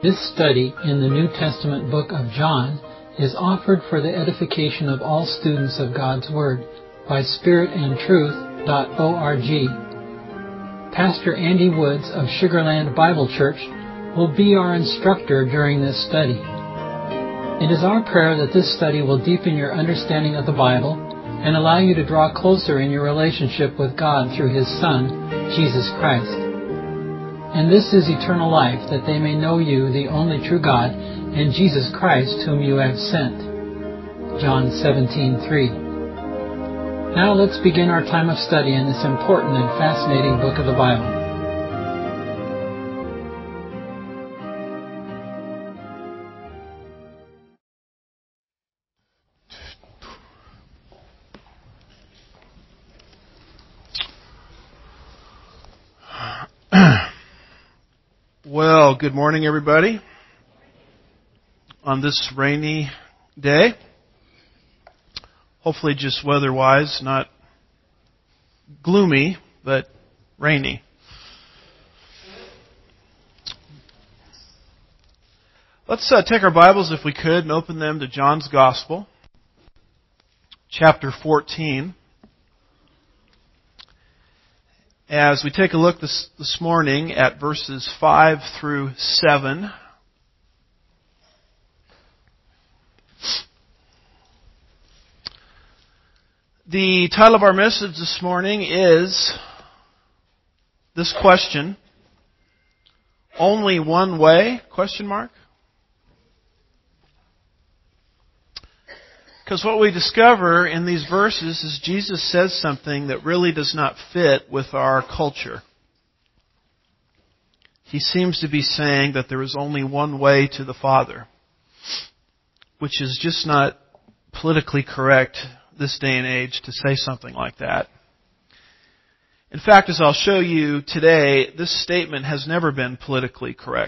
This study in the New Testament book of John is offered for the edification of all students of God's Word by spiritandtruth.org. Pastor Andy Woods of Sugarland Bible Church will be our instructor during this study. It is our prayer that this study will deepen your understanding of the Bible and allow you to draw closer in your relationship with God through His Son, Jesus Christ. And this is eternal life, that they may know you, the only true God, and Jesus Christ, whom you have sent. John 17:3. Now let's begin our time of study in this important and fascinating book of the Bible. Well, good morning, everybody. On this rainy day, hopefully just weather-wise, not gloomy, but rainy. Let's take our Bibles, if we could, and open them to John's Gospel, chapter 14. As we take a look this morning at verses 5 through 7. The title of our message this morning is this question: only one way? Question mark. Because what we discover in these verses is Jesus says something that really does not fit with our culture. He seems to be saying that there is only one way to the Father, which is just not politically correct this day and age to say something like that. In fact, as I'll show you today, this statement has never been politically correct.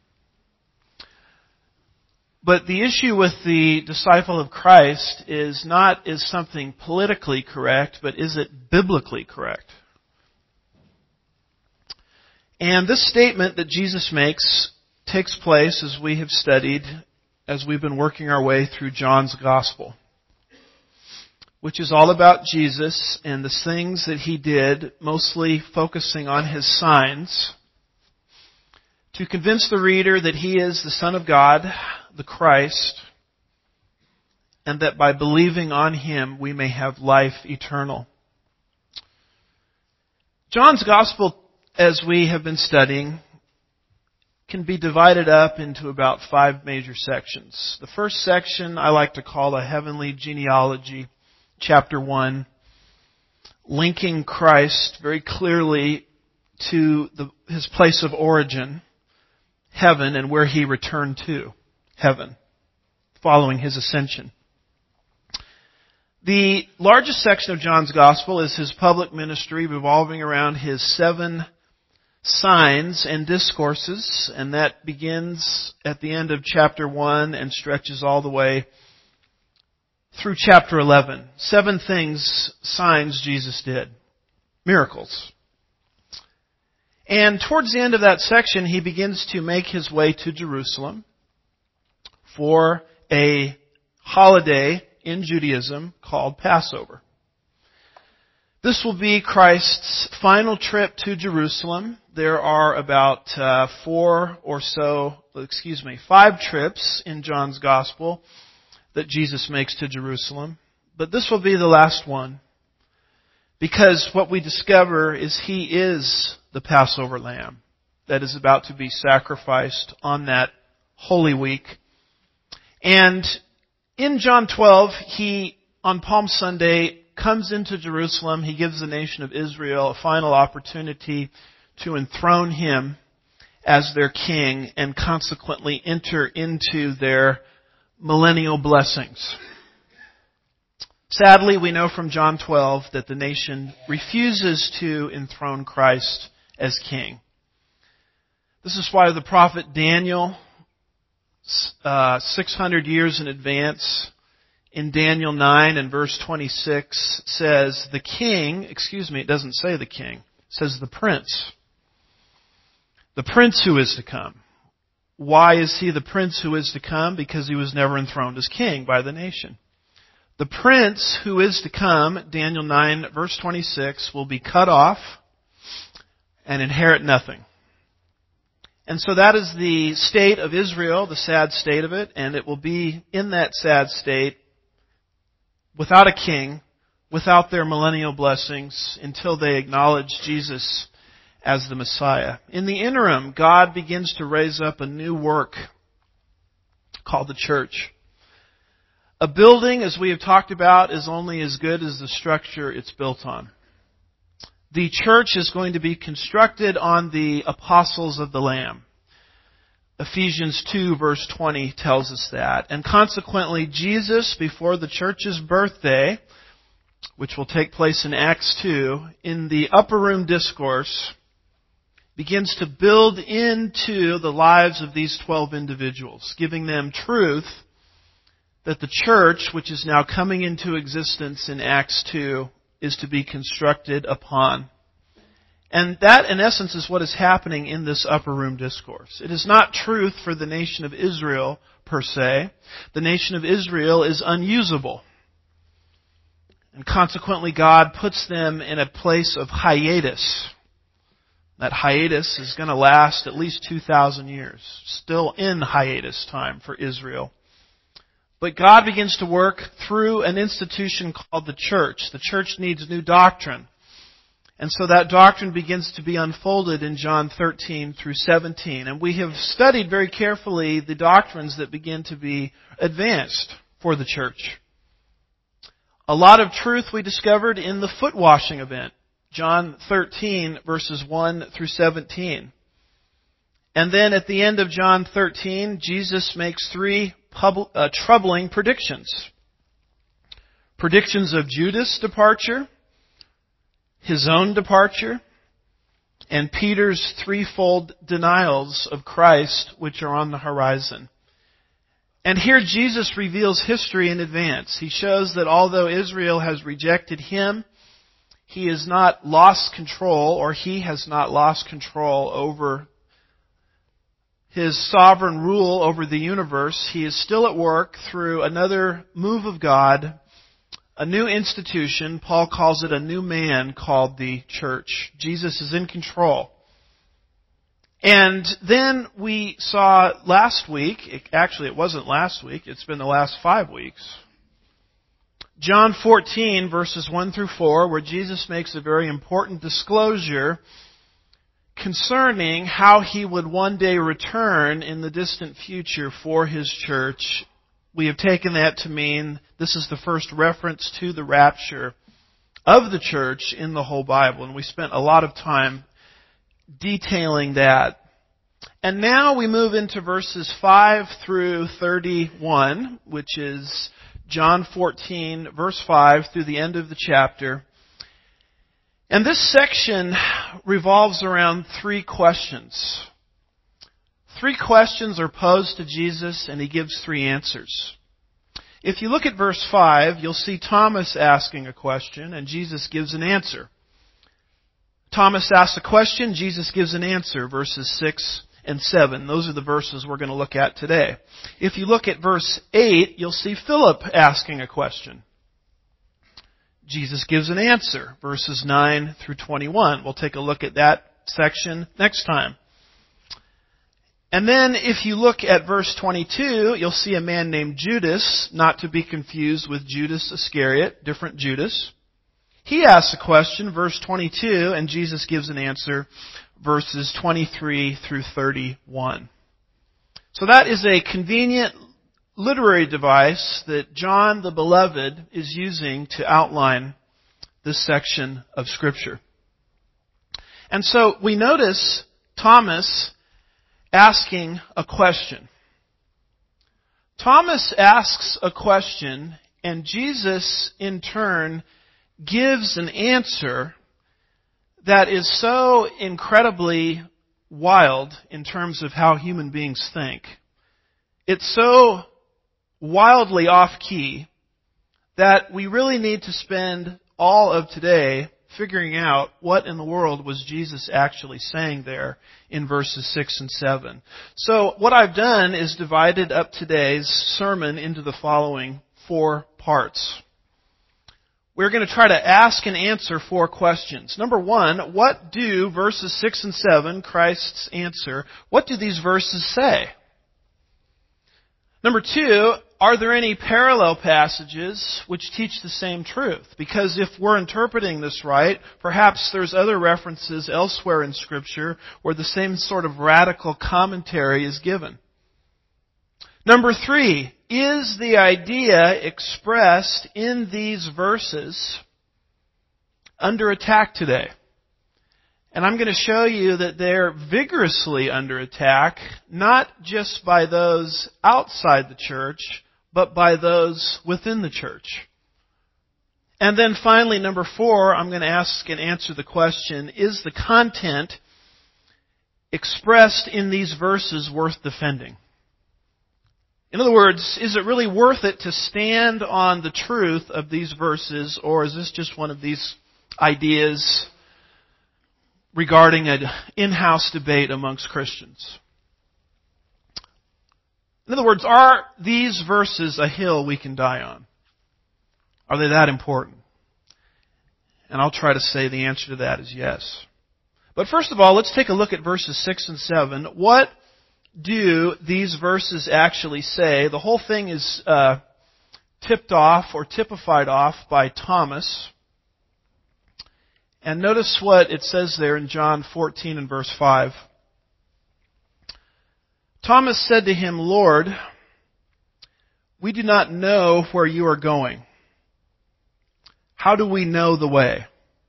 But the issue with the disciple of Christ is not is something politically correct, but is it biblically correct? And this statement that Jesus makes takes place as we have studied, as we've been working our way through John's Gospel, which is all about Jesus and the things that He did, mostly focusing on His signs, to convince the reader that He is the Son of God, the Christ, and that by believing on Him we may have life eternal. John's Gospel, as we have been studying, can be divided up into about 5 major sections. The first section I like to call a heavenly genealogy, chapter 1, linking Christ very clearly to His place of origin, heaven, and where He returned to, heaven, following His ascension. The largest section of John's Gospel is His public ministry, revolving around His 7 signs and discourses, and that begins at the end of chapter 1 and stretches all the way through chapter 11. 7 things, signs Jesus did. Miracles. And towards the end of that section, He begins to make His way to Jerusalem for a holiday in Judaism called Passover. This will be Christ's final trip to Jerusalem. There are about 5 trips in John's Gospel that Jesus makes to Jerusalem. But this will be the last one, because what we discover is He is the Passover lamb that is about to be sacrificed on that Holy Week. And in John 12, He, on Palm Sunday, comes into Jerusalem. He gives the nation of Israel a final opportunity to enthrone Him as their king and consequently enter into their millennial blessings. Sadly, we know from John 12 that the nation refuses to enthrone Christ as king. This is why the prophet Daniel, 600 years in advance, in Daniel 9 and verse 26 says, the king, it doesn't say the king, it says the prince who is to come. Why is he the prince who is to come? Because he was never enthroned as king by the nation. The prince who is to come, Daniel 9 verse 26, will be cut off and inherit nothing. And so that is the state of Israel, the sad state of it, and it will be in that sad state without a king, without their millennial blessings, until they acknowledge Jesus as the Messiah. In the interim, God begins to raise up a new work called the church. A building, as we have talked about, is only as good as the structure it's built on. The church is going to be constructed on the apostles of the Lamb. Ephesians 2 verse 20 tells us that. And consequently, Jesus, before the church's birthday, which will take place in Acts 2, in the upper room discourse, begins to build into the lives of these 12 individuals, giving them truth that the church, which is now coming into existence in Acts 2, is to be constructed upon. And that, in essence, is what is happening in this upper room discourse. It is not truth for the nation of Israel, per se. The nation of Israel is unusable. And consequently, God puts them in a place of hiatus. That hiatus is going to last at least 2,000 years. Still in hiatus time for Israel. But God begins to work through an institution called the church. The church needs new doctrine. And so that doctrine begins to be unfolded in John 13 through 17. And we have studied very carefully the doctrines that begin to be advanced for the church. A lot of truth we discovered in the foot washing event. John 13 verses 1 through 17. And then at the end of John 13, Jesus makes three troubling predictions. Predictions of Judas' departure, his own departure, and Peter's threefold denials of Christ, which are on the horizon. And here Jesus reveals history in advance. He shows that although Israel has rejected Him, He has not lost control, or He has not lost control over His sovereign rule over the universe. He is still at work through another move of God, a new institution. Paul calls it a new man called the church. Jesus is in control. And then we saw last week, actually it wasn't last week, it's been the last 5 weeks, John 14 verses 1 through 4, where Jesus makes a very important disclosure concerning how He would one day return in the distant future for His church. We have taken that to mean this is the first reference to the rapture of the church in the whole Bible. And we spent a lot of time detailing that. And now we move into verses 5 through 31, which is John 14, verse 5 through the end of the chapter. And this section revolves around 3 questions. 3 questions are posed to Jesus, and He gives 3 answers. If you look at verse 5, you'll see Thomas asking a question, and Jesus gives an answer. Thomas asks a question, Jesus gives an answer, verses 6 and 7. Those are the verses we're going to look at today. If you look at verse 8, you'll see Philip asking a question. Jesus gives an answer, verses 9 through 21. We'll take a look at that section next time. And then if you look at verse 22, you'll see a man named Judas, not to be confused with Judas Iscariot, different Judas. He asks a question, verse 22, and Jesus gives an answer, verses 23 through 31. So that is a convenient literary device that John the Beloved is using to outline this section of Scripture. And so we notice Thomas asking a question. Thomas asks a question, and Jesus in turn gives an answer that is so incredibly wild in terms of how human beings think. It's so wildly off-key that we really need to spend all of today figuring out what in the world was Jesus actually saying there in verses 6 and 7. So what I've done is divided up today's sermon into the following 4 parts. We're going to try to ask and answer 4 questions. Number 1, what do verses 6 and 7, Christ's answer, what do these verses say? Number 2, are there any parallel passages which teach the same truth? Because if we're interpreting this right, perhaps there's other references elsewhere in Scripture where the same sort of radical commentary is given. Number 3, is the idea expressed in these verses under attack today? And I'm going to show you that they're vigorously under attack, not just by those outside the church, but by those within the church. And then finally, number 4, I'm going to ask and answer the question, is the content expressed in these verses worth defending? In other words, is it really worth it to stand on the truth of these verses, or is this just one of these ideas regarding an in-house debate amongst Christians? In other words, are these verses a hill we can die on? Are they that important? And I'll try to say the answer to that is yes. But first of all, let's take a look at verses 6 and 7. What do these verses actually say? The whole thing is tipped off or typified off by Thomas. And notice what it says there in John 14 and verse 5. Thomas said to him, Lord, we do not know where you are going. How do we know the way?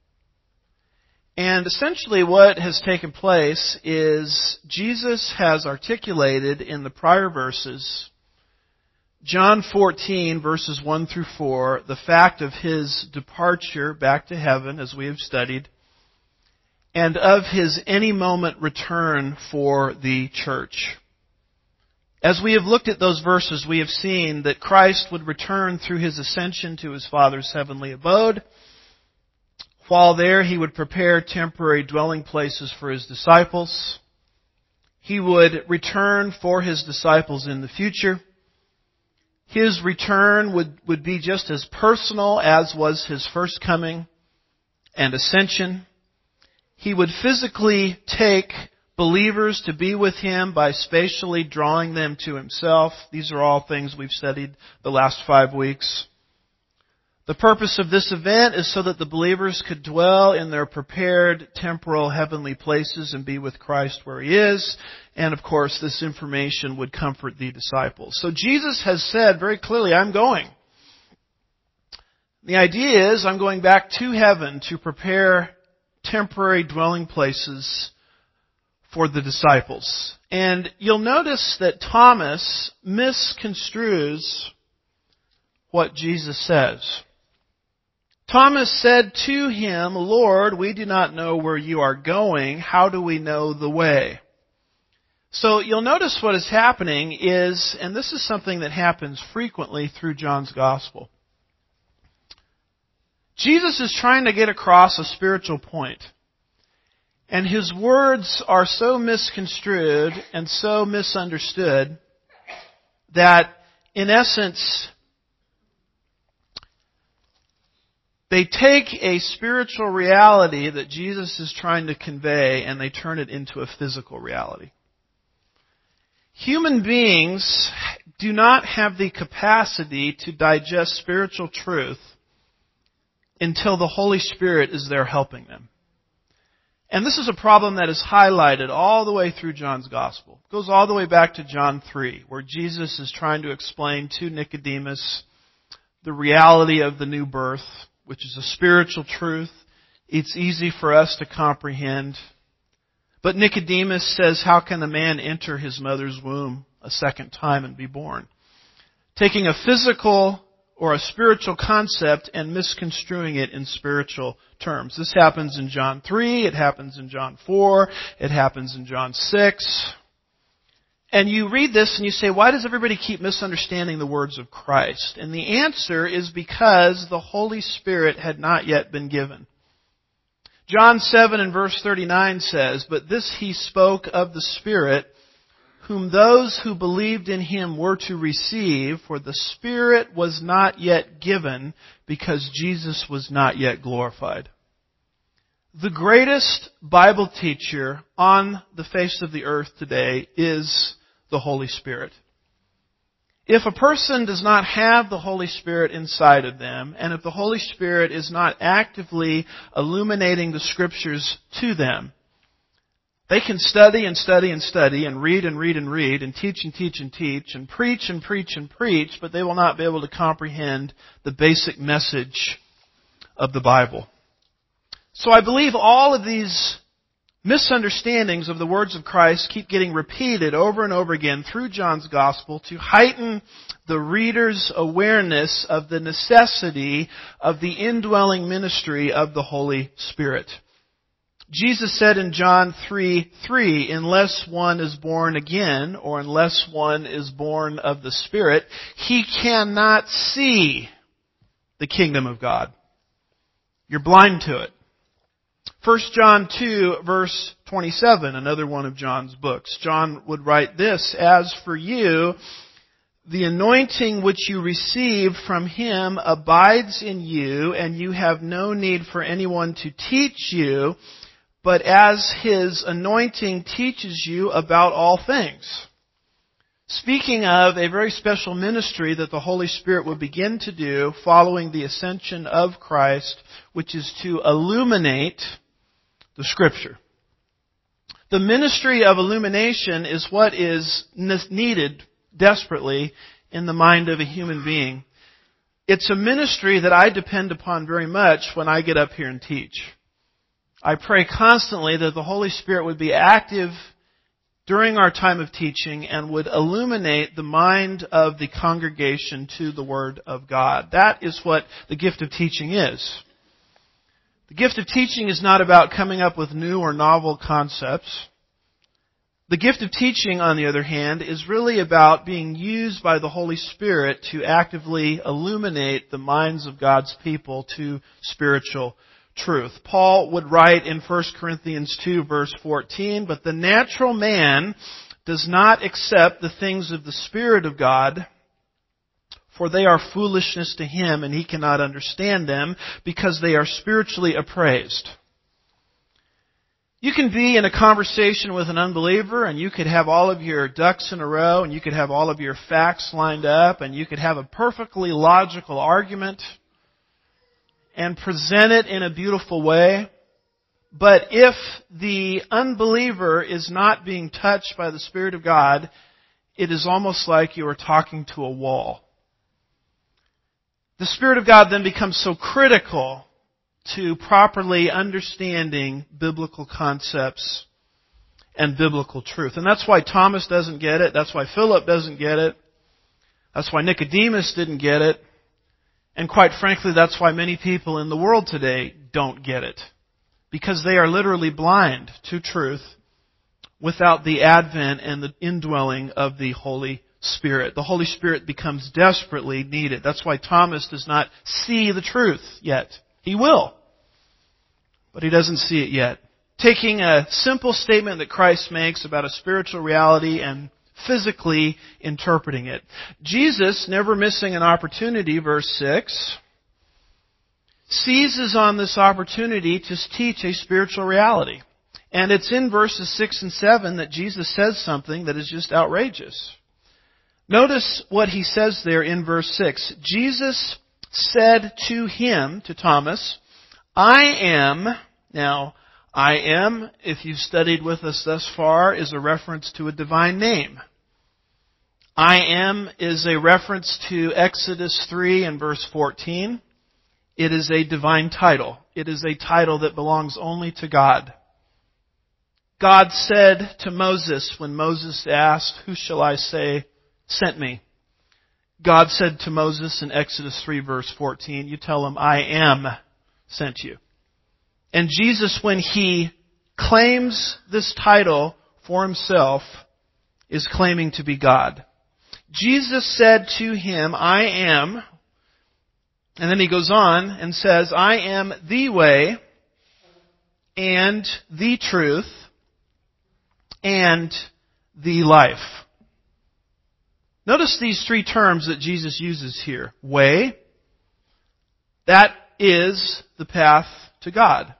And essentially what has taken place is Jesus has articulated in the prior verses, John 14 verses 1 through 4, the fact of His departure back to heaven, as we have studied, and of His any moment return for the church. As we have looked at those verses, we have seen that Christ would return through His ascension to His Father's heavenly abode. While there, He would prepare temporary dwelling places for His disciples. He would return for His disciples in the future. His return would be just as personal as was His first coming and ascension. He would physically take believers to be with Him by spatially drawing them to Himself. These are all things we've studied the last 5 weeks. The purpose of this event is so that the believers could dwell in their prepared temporal heavenly places and be with Christ where He is. And of course, this information would comfort the disciples. So Jesus has said very clearly, I'm going. The idea is I'm going back to heaven to prepare temporary dwelling places for the disciples. And you'll notice that Thomas misconstrues what Jesus says. Thomas said to Him, Lord, we do not know where you are going. How do we know the way? So you'll notice what is happening is, and this is something that happens frequently through John's Gospel. Jesus is trying to get across a spiritual point. And His words are so misconstrued and so misunderstood that, in essence, they take a spiritual reality that Jesus is trying to convey and they turn it into a physical reality. Human beings do not have the capacity to digest spiritual truth until the Holy Spirit is there helping them. And this is a problem that is highlighted all the way through John's Gospel. It goes all the way back to John 3, where Jesus is trying to explain to Nicodemus the reality of the new birth, which is a spiritual truth. It's easy for us to comprehend. But Nicodemus says, how can a man enter his mother's womb a second time and be born? Taking a physical or a spiritual concept and misconstruing it in spiritual terms. This happens in John 3, it happens in John 4, it happens in John 6. And you read this and you say, why does everybody keep misunderstanding the words of Christ? And the answer is because the Holy Spirit had not yet been given. John 7 and verse 39 says, "But this he spoke of the Spirit, whom those who believed in him were to receive, for the Spirit was not yet given, because Jesus was not yet glorified." The greatest Bible teacher on the face of the earth today is the Holy Spirit. If a person does not have the Holy Spirit inside of them, and if the Holy Spirit is not actively illuminating the Scriptures to them, they can study and study and study and read and read and read and teach and teach and teach and preach and preach and preach, but they will not be able to comprehend the basic message of the Bible. So I believe all of these misunderstandings of the words of Christ keep getting repeated over and over again through John's Gospel to heighten the reader's awareness of the necessity of the indwelling ministry of the Holy Spirit. Jesus said in John 3:3, "Unless one is born again, or unless one is born of the Spirit, he cannot see the kingdom of God." You're blind to it. 1 John 2, verse 27, another one of John's books. John would write this, "As for you, the anointing which you received from him abides in you, and you have no need for anyone to teach you, but as his anointing teaches you about all things." Speaking of a very special ministry that the Holy Spirit will begin to do following the ascension of Christ, which is to illuminate the Scripture. The ministry of illumination is what is needed desperately in the mind of a human being. It's a ministry that I depend upon very much when I get up here and teach. I pray constantly that the Holy Spirit would be active during our time of teaching and would illuminate the mind of the congregation to the Word of God. That is what the gift of teaching is. The gift of teaching is not about coming up with new or novel concepts. The gift of teaching, on the other hand, is really about being used by the Holy Spirit to actively illuminate the minds of God's people to spiritual truth. Paul would write in 1 Corinthians 2, verse 14, "But the natural man does not accept the things of the Spirit of God, for they are foolishness to him, and he cannot understand them, because they are spiritually appraised." You can be in a conversation with an unbeliever, and you could have all of your ducks in a row, and you could have all of your facts lined up, and you could have a perfectly logical argument and present it in a beautiful way. But if the unbeliever is not being touched by the Spirit of God, it is almost like you are talking to a wall. The Spirit of God then becomes so critical to properly understanding biblical concepts and biblical truth. And that's why Thomas doesn't get it. That's why Philip doesn't get it. That's why Nicodemus didn't get it. And quite frankly, that's why many people in the world today don't get it. Because they are literally blind to truth without the advent and the indwelling of the Holy Spirit. The Holy Spirit becomes desperately needed. That's why Thomas does not see the truth yet. He will, but he doesn't see it yet. Taking a simple statement that Christ makes about a spiritual reality and physically interpreting it. Jesus, never missing an opportunity, verse 6, seizes on this opportunity to teach a spiritual reality. And it's in verses 6 and 7 that Jesus says something that is just outrageous. Notice what he says there in verse 6. Jesus said to him, to Thomas, "I am," now, "I am," if you've studied with us thus far, is a reference to a divine name. "I am" is a reference to Exodus 3 and verse 14. It is a divine title. It is a title that belongs only to God. God said to Moses, when Moses asked, "Who shall I say sent me?" God said to Moses in Exodus 3 verse 14, "You tell him, I am sent you." And Jesus, when he claims this title for himself, is claiming to be God. Jesus said to him, "I am," and then he goes on and says, "I am the way and the truth, and the life. Notice these three terms that Jesus uses here. Way, that is the path to God.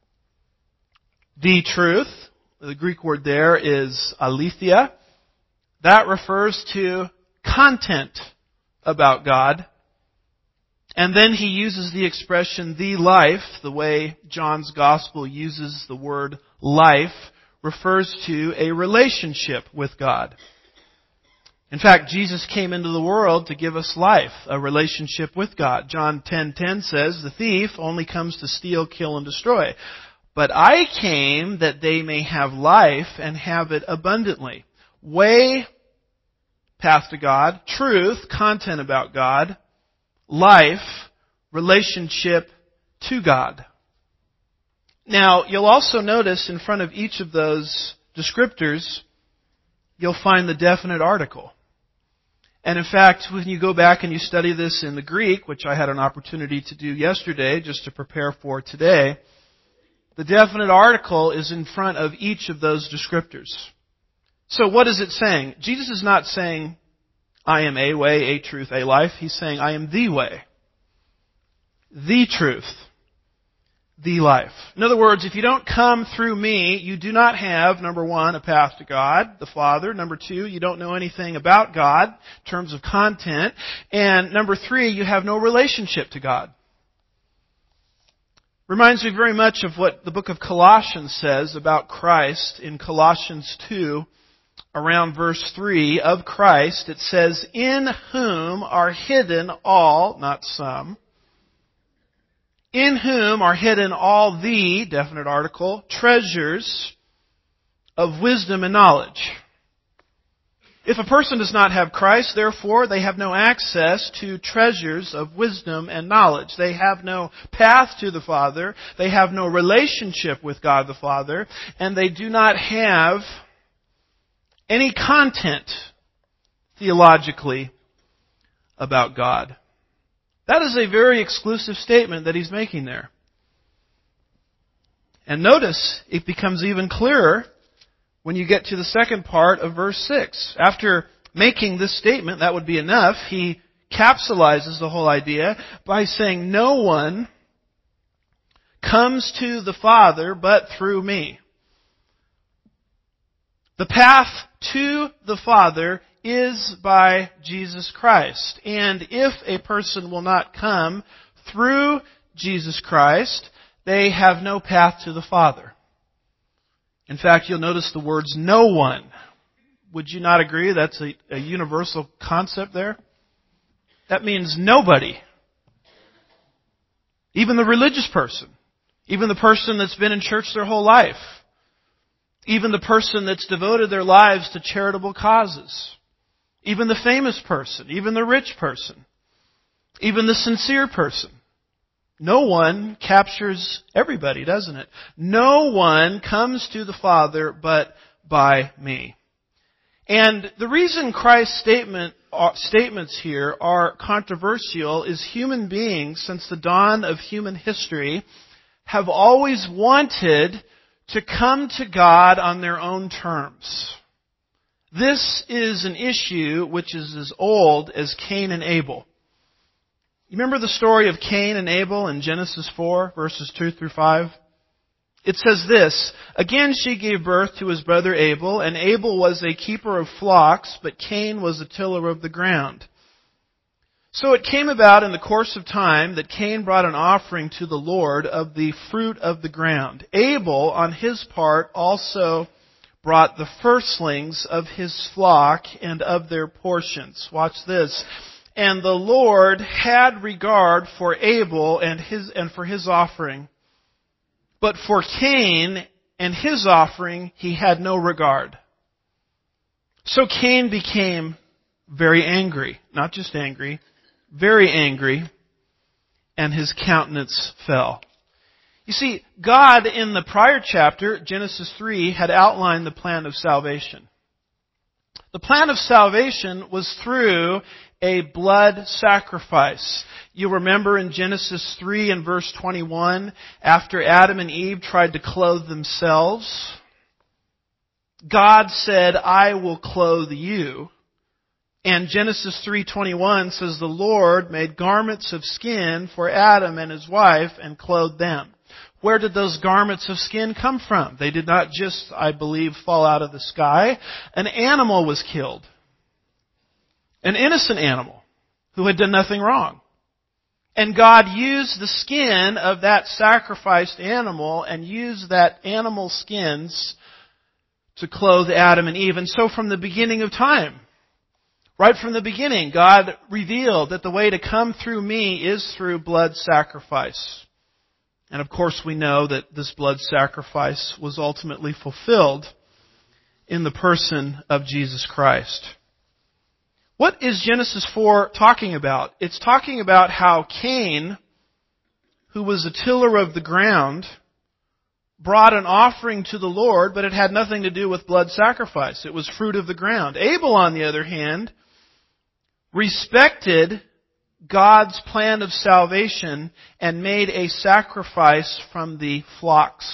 The truth, the Greek word there is aletheia. That refers to content about God. And then he uses the expression the life, the way John's Gospel uses the word life, refers to a relationship with God. In fact, Jesus came into the world to give us life, a relationship with God. John 10:10 says, "The thief only comes to steal, kill, and destroy. But I came that they may have life and have it abundantly." Way, path to God. Truth, content about God. Life, relationship to God. Now, you'll also notice in front of each of those descriptors, you'll find the definite article. And in fact, when you go back and you study this in the Greek, which I had an opportunity to do yesterday just to prepare for today, the definite article is in front of each of those descriptors. So what is it saying? Jesus is not saying, I am a way, a truth, a life. He's saying, I am the way, the truth, the life. In other words, if you don't come through me, you do not have, number one, a path to God, the Father. Number two, you don't know anything about God in terms of content. And number three, you have no relationship to God. Reminds me very much of what the book of Colossians says about Christ in Colossians 2, around verse 3 of Christ. It says, "In whom are hidden all," not some, "in whom are hidden all the," definite article, "treasures of wisdom and knowledge." If a person does not have Christ, therefore, they have no access to treasures of wisdom and knowledge. They have no path to the Father. They have no relationship with God the Father. And they do not have any content theologically about God. That is a very exclusive statement that he's making there. And notice, it becomes even clearer when you get to the second part of verse 6. After making this statement, that would be enough, he capsulizes the whole idea by saying, "No one comes to the Father but through me." The path to the Father is by Jesus Christ. And if a person will not come through Jesus Christ, they have no path to the Father. In fact, you'll notice the words "no one." Would you not agree that's a universal concept there? That means nobody. Even the religious person. Even the person that's been in church their whole life. Even the person that's devoted their lives to charitable causes. Even the famous person. Even the rich person. Even the sincere person. No one captures everybody, doesn't it? No one comes to the Father but by me. And the reason Christ's statements here are controversial is human beings, since the dawn of human history, have always wanted to come to God on their own terms. This is an issue which is as old as Cain and Abel. You remember the story of Cain and Abel in Genesis 4, verses 2 through 5? It says this, "Again she gave birth to his brother Abel, and Abel was a keeper of flocks, but Cain was a tiller of the ground. So it came about in the course of time that Cain brought an offering to the Lord of the fruit of the ground. Abel, on his part, also brought the firstlings of his flock and of their portions." Watch this. "And the Lord had regard for Abel and for his offering. But for Cain and his offering he had no regard. So Cain became very angry." Not just angry, very angry. "And his countenance fell." You see, God in the prior chapter, Genesis 3, had outlined the plan of salvation. The plan of salvation was through a blood sacrifice. You remember in Genesis 3 and verse 21, after Adam and Eve tried to clothe themselves, God said, I will clothe you. And Genesis 3:21 says, the Lord made garments of skin for Adam and his wife and clothed them. Where did those garments of skin come from? They did not just, I believe, fall out of the sky. An animal was killed. An innocent animal who had done nothing wrong. And God used the skin of that sacrificed animal and used that animal's skins to clothe Adam and Eve. And so from the beginning of time, right from the beginning, God revealed that the way to come through me is through blood sacrifice. And of course we know that this blood sacrifice was ultimately fulfilled in the person of Jesus Christ. What is Genesis 4 talking about? It's talking about how Cain, who was a tiller of the ground, brought an offering to the Lord, but it had nothing to do with blood sacrifice. It was fruit of the ground. Abel, on the other hand, respected God's plan of salvation and made a sacrifice from the flocks.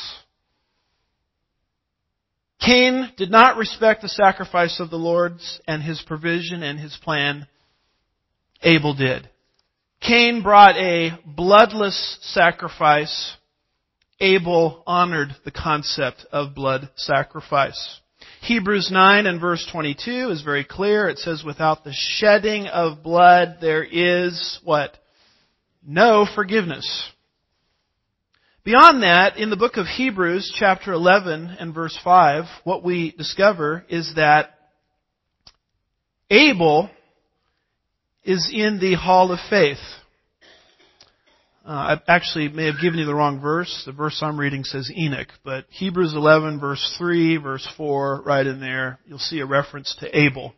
Cain did not respect the sacrifice of the Lord's and His provision and His plan. Abel did. Cain brought a bloodless sacrifice. Abel honored the concept of blood sacrifice. Hebrews 9 and verse 22 is very clear. It says, without the shedding of blood, there is what? No forgiveness. Beyond that, in the book of Hebrews, chapter 11 and verse 5, what we discover is that Abel is in the hall of faith. I actually may have given you the wrong verse. The verse I'm reading says Enoch, but Hebrews 11 verse 3, verse 4, right in there, you'll see a reference to Abel.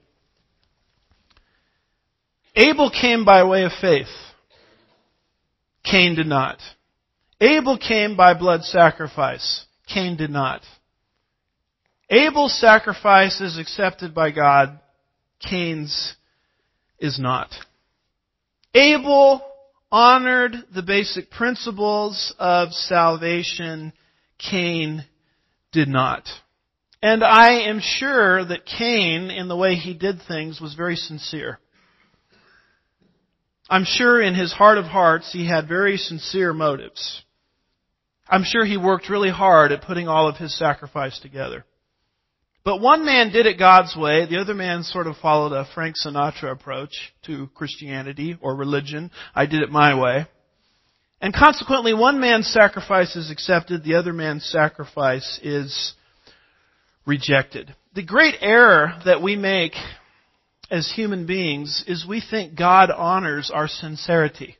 Abel came by way of faith. Cain did not. Abel came by blood sacrifice. Cain did not. Abel's sacrifice is accepted by God. Cain's is not. Abel honored the basic principles of salvation. Cain did not. And I am sure that Cain, in the way he did things, was very sincere. I'm sure in his heart of hearts he had very sincere motives. I'm sure he worked really hard at putting all of his sacrifice together. But one man did it God's way. The other man sort of followed a Frank Sinatra approach to Christianity or religion. I did it my way. And consequently, one man's sacrifice is accepted. The other man's sacrifice is rejected. The great error that we make as human beings is we think God honors our sincerity.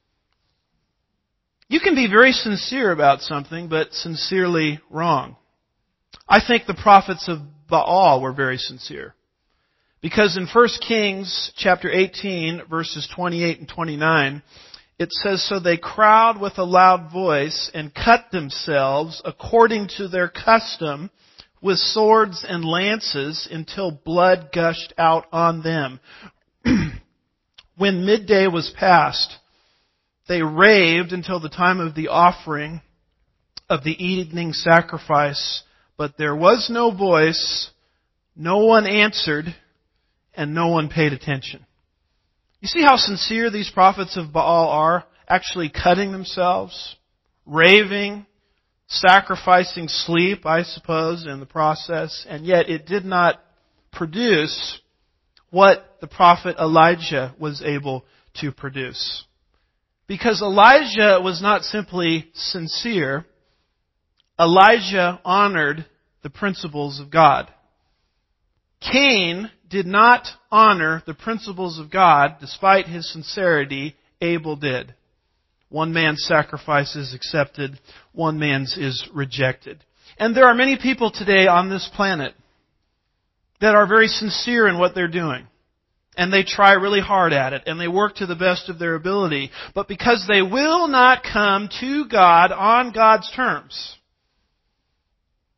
You can be very sincere about something, but sincerely wrong. I think the prophets of Baal were very sincere. Because in 1 Kings chapter 18, verses 28 and 29, it says, so they cried with a loud voice and cut themselves according to their custom with swords and lances until blood gushed out on them. When midday was past, they raved until the time of the offering of the evening sacrifice, but there was no voice, no one answered, and no one paid attention. You see how sincere these prophets of Baal are? Actually cutting themselves, raving, sacrificing sleep, I suppose, in the process, and yet it did not produce what the prophet Elijah was able to produce. Because Elijah was not simply sincere, Elijah honored the principles of God. Cain did not honor the principles of God despite his sincerity. Abel did. One man's sacrifice is accepted, one man's is rejected. And there are many people today on this planet that are very sincere in what they're doing. And they try really hard at it, and they work to the best of their ability. But because they will not come to God on God's terms,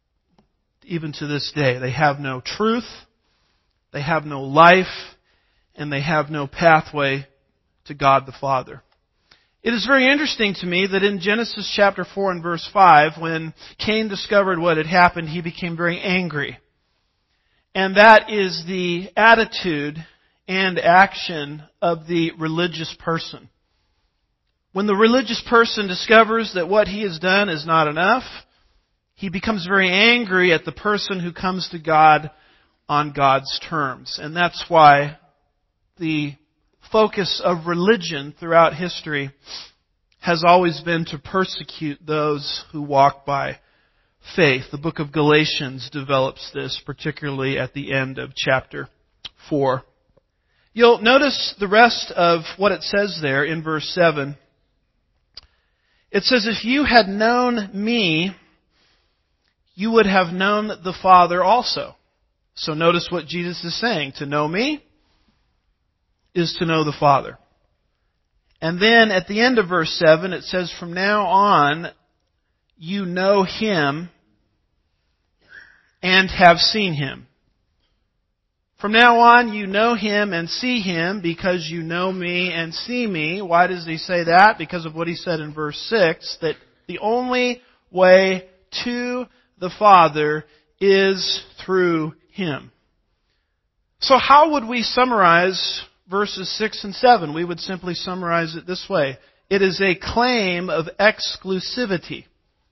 even to this day, they have no truth, they have no life, and they have no pathway to God the Father. It is very interesting to me that in Genesis chapter 4 and verse 5, when Cain discovered what had happened, he became very angry. And that is the attitude and action of the religious person. When the religious person discovers that what he has done is not enough, he becomes very angry at the person who comes to God on God's terms. And that's why the focus of religion throughout history has always been to persecute those who walk by faith. The book of Galatians develops this, particularly at the end of chapter 4. You'll notice the rest of what it says there in verse 7. It says, if you had known me, you would have known the Father also. So notice what Jesus is saying. To know me is to know the Father. And then at the end of verse 7, it says, from now on, you know Him and have seen Him. From now on, you know Him and see Him because you know me and see me. Why does He say that? Because of what He said in verse 6, that the only way to the Father is through Him. So how would we summarize verses 6 and 7? We would simply summarize it this way. It is a claim of exclusivity.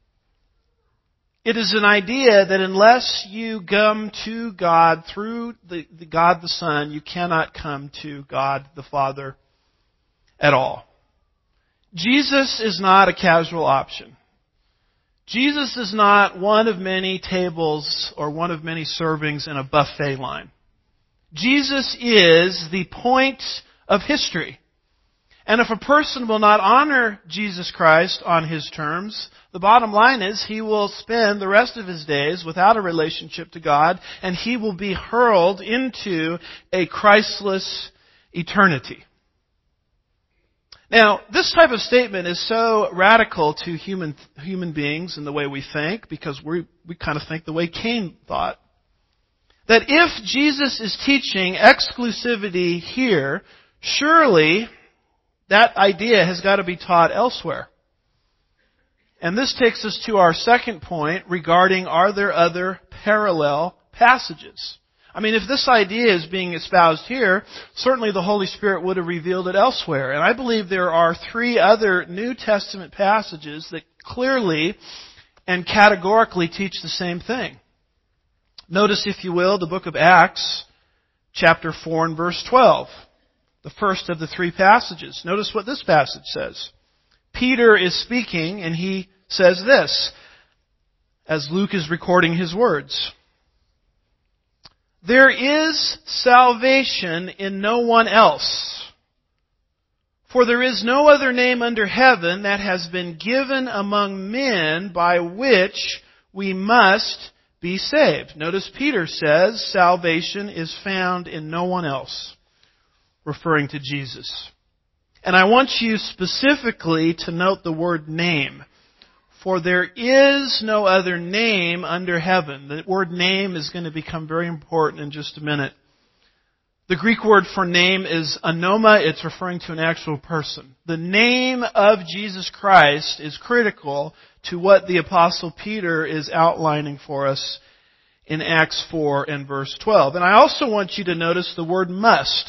It is an idea that unless you come to God through the God the Son, you cannot come to God the Father at all. Jesus is not a casual option. Jesus is not one of many tables or one of many servings in a buffet line. Jesus is the point of history. And if a person will not honor Jesus Christ on His terms, the bottom line is he will spend the rest of his days without a relationship to God, and he will be hurled into a Christless eternity. Now, this type of statement is so radical to human beings in the way we think, because we kind of think the way Cain thought, that if Jesus is teaching exclusivity here, surely that idea has got to be taught elsewhere. And this takes us to our second point regarding, are there other parallel passages? I mean, if this idea is being espoused here, certainly the Holy Spirit would have revealed it elsewhere. And I believe there are 3 other New Testament passages that clearly and categorically teach the same thing. Notice, if you will, the book of Acts, chapter 4 and verse 12. The first of the 3 passages. Notice what this passage says. Peter is speaking, and he says this, as Luke is recording his words. There is salvation in no one else, for there is no other name under heaven that has been given among men by which we must be saved. Notice Peter says salvation is found in no one else, referring to Jesus. And I want you specifically to note the word name. For there is no other name under heaven. The word name is going to become very important in just a minute. The Greek word for name is anoma. It's referring to an actual person. The name of Jesus Christ is critical to what the Apostle Peter is outlining for us in Acts 4 and verse 12. And I also want you to notice the word must.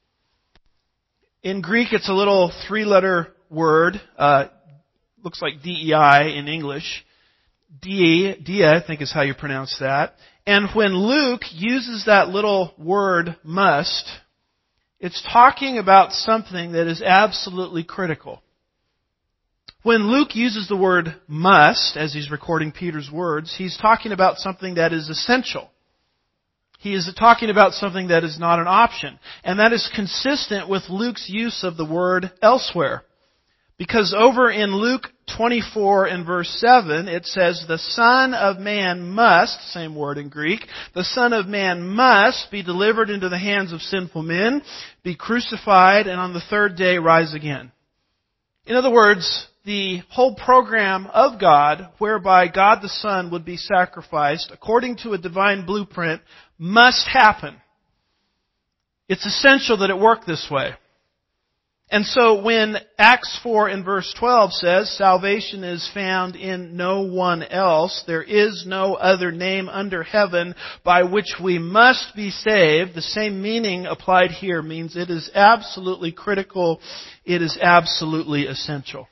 In Greek, it's a little 3-letter word. Looks like DEI in English. Dia, I think is how you pronounce that. And when Luke uses that little word must, it's talking about something that is absolutely critical. When Luke uses the word must, as he's recording Peter's words, he's talking about something that is essential. He is talking about something that is not an option. And that is consistent with Luke's use of the word elsewhere. Because over in Luke 24 and verse 7, it says, the Son of Man must, same word in Greek, the Son of Man must be delivered into the hands of sinful men, be crucified, and on the 3rd day rise again. In other words, the whole program of God, whereby God the Son would be sacrificed according to a divine blueprint, must happen. It's essential that it work this way. And so when Acts 4 in verse 12 says, salvation is found in no one else, there is no other name under heaven by which we must be saved, the same meaning applied here means it is absolutely critical, it is absolutely essential.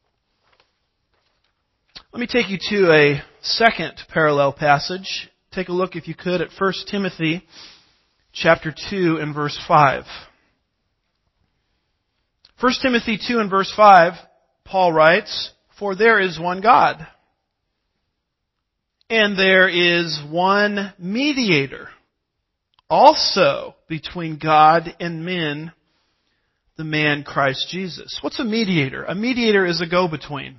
Let me take you to a second parallel passage. Take a look, if you could, at 1 Timothy chapter 2 and verse 5. 1 Timothy 2 and verse 5, Paul writes, for there is one God, and there is one mediator, also between God and men, the man Christ Jesus. What's a mediator? A mediator is a go-between.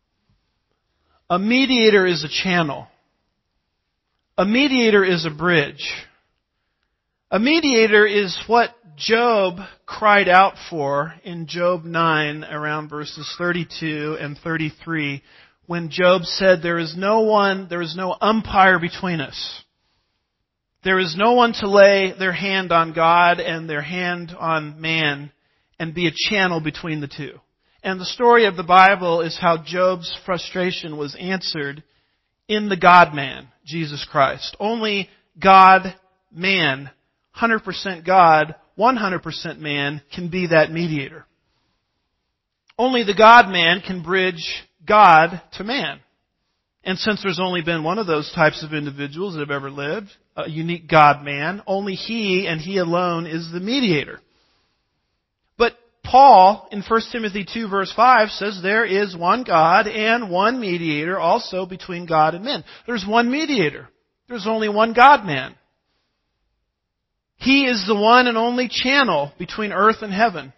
A mediator is a channel. A mediator is a bridge. A mediator is what Job cried out for in Job 9 around verses 32 and 33 when Job said, there is no umpire between us. There is no one to lay their hand on God and their hand on man and be a channel between the two. And the story of the Bible is how Job's frustration was answered in the God-man, Jesus Christ. Only God-man, 100% God, 100% man, can be that mediator. Only the God-man can bridge God to man. And since there's only been one of those types of individuals that have ever lived, a unique God-man, only He and He alone is the mediator. But Paul, in 1 Timothy 2 verse 5, says there is one God and one mediator also between God and men. There's one mediator. There's only one God-man. He is the one and only channel between earth and heaven.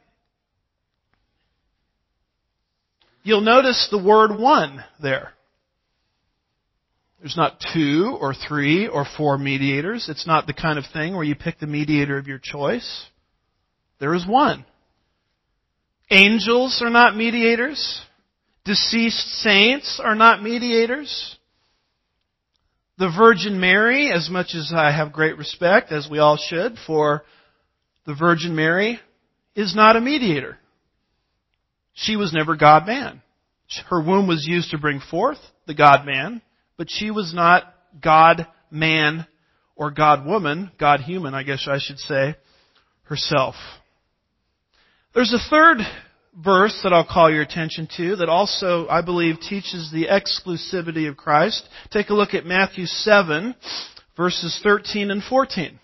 You'll notice the word one there. There's not 2 or 3 or 4 mediators. It's not the kind of thing where you pick the mediator of your choice. There is one. Angels are not mediators. Deceased saints are not mediators. The Virgin Mary, as much as I have great respect, as we all should, for the Virgin Mary, is not a mediator. She was never God-man. Her womb was used to bring forth the God-man, but she was not God-man or God-woman, God-human, I guess I should say, herself. There's a third verse that I'll call your attention to that also, I believe, teaches the exclusivity of Christ. Take a look at Matthew 7, verses 13 and 14.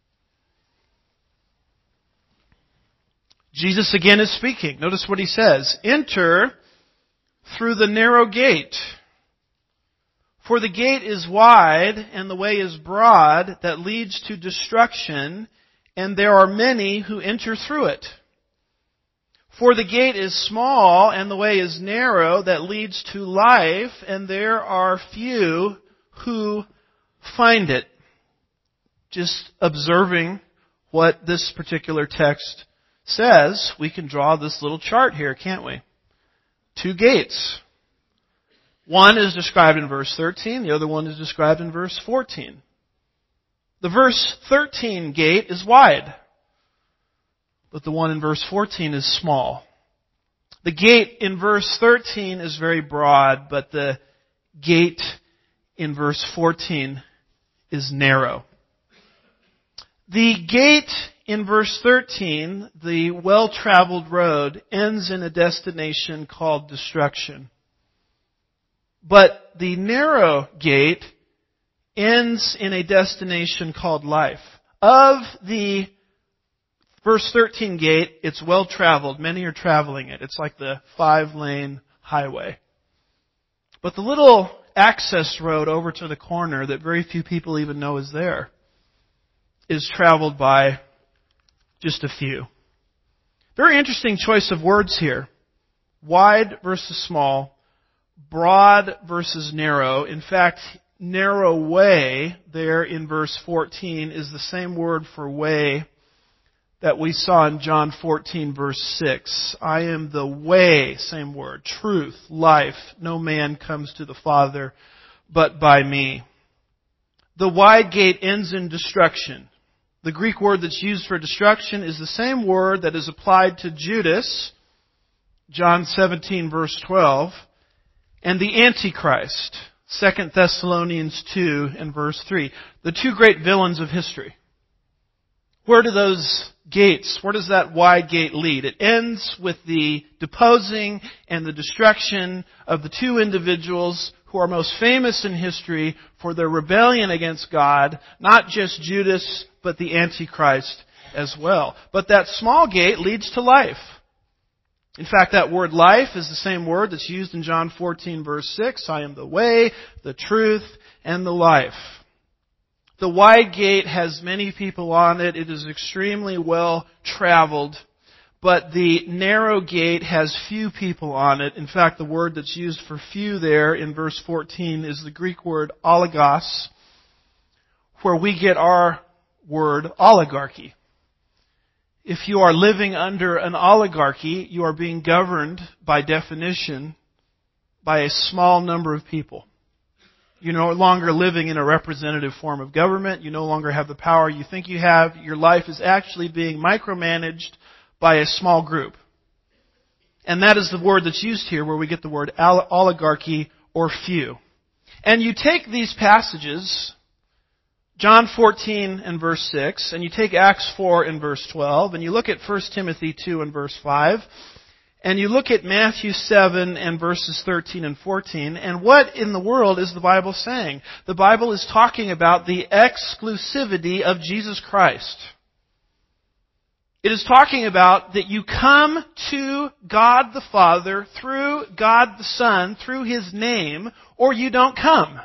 Jesus again is speaking. Notice what He says. Enter through the narrow gate. For the gate is wide and the way is broad that leads to destruction, and there are many who enter through it. For the gate is small and the way is narrow that leads to life, and there are few who find it. Just observing what this particular text says, we can draw this little chart here, can't we? 2 gates. One is described in verse 13, the other one is described in verse 14. The verse 13 gate is wide, but the one in verse 14 is small. The gate in verse 13 is very broad, but the gate in verse 14 is narrow. The gate in verse 13, the well-traveled road, ends in a destination called destruction. But the narrow gate ends in a destination called life. Of the verse 13 gate, it's well-traveled. Many are traveling it. It's like the 5-lane highway. But the little access road over to the corner that very few people even know is there is traveled by just a few. Very interesting choice of words here. Wide versus small. Broad versus narrow. In fact, narrow way there in verse 14 is the same word for way that we saw in John 14 verse 6. I am the way, same word, truth, life. No man comes to the Father but by me. The wide gate ends in destruction. The Greek word that's used for destruction is the same word that is applied to Judas, John 17 verse 12, and the Antichrist, 2 Thessalonians 2 and verse 3. The two great villains of history. Where do those gates, where does that wide gate lead? It ends with the deposing and the destruction of the two individuals who are most famous in history for their rebellion against God, not just Judas, but the Antichrist as well. But that small gate leads to life. In fact, that word life is the same word that's used in John 14 verse 6. I am the way, the truth, and the life. The wide gate has many people on it. It is extremely well traveled. But the narrow gate has few people on it. In fact, the word that's used for few there in verse 14 is the Greek word oligos, where we get our word oligarchy. If you are living under an oligarchy, you are being governed, by definition, by a small number of people. You're no longer living in a representative form of government. You no longer have the power you think you have. Your life is actually being micromanaged by a small group. And that is the word that's used here where we get the word oligarchy or few. And you take these passages, John 14 and verse 6, and you take Acts 4 and verse 12, and you look at 1 Timothy 2 and verse 5, and you look at Matthew 7 and verses 13 and 14, and what in the world is the Bible saying? The Bible is talking about the exclusivity of Jesus Christ. It is talking about that you come to God the Father through God the Son, through His name, or you don't come.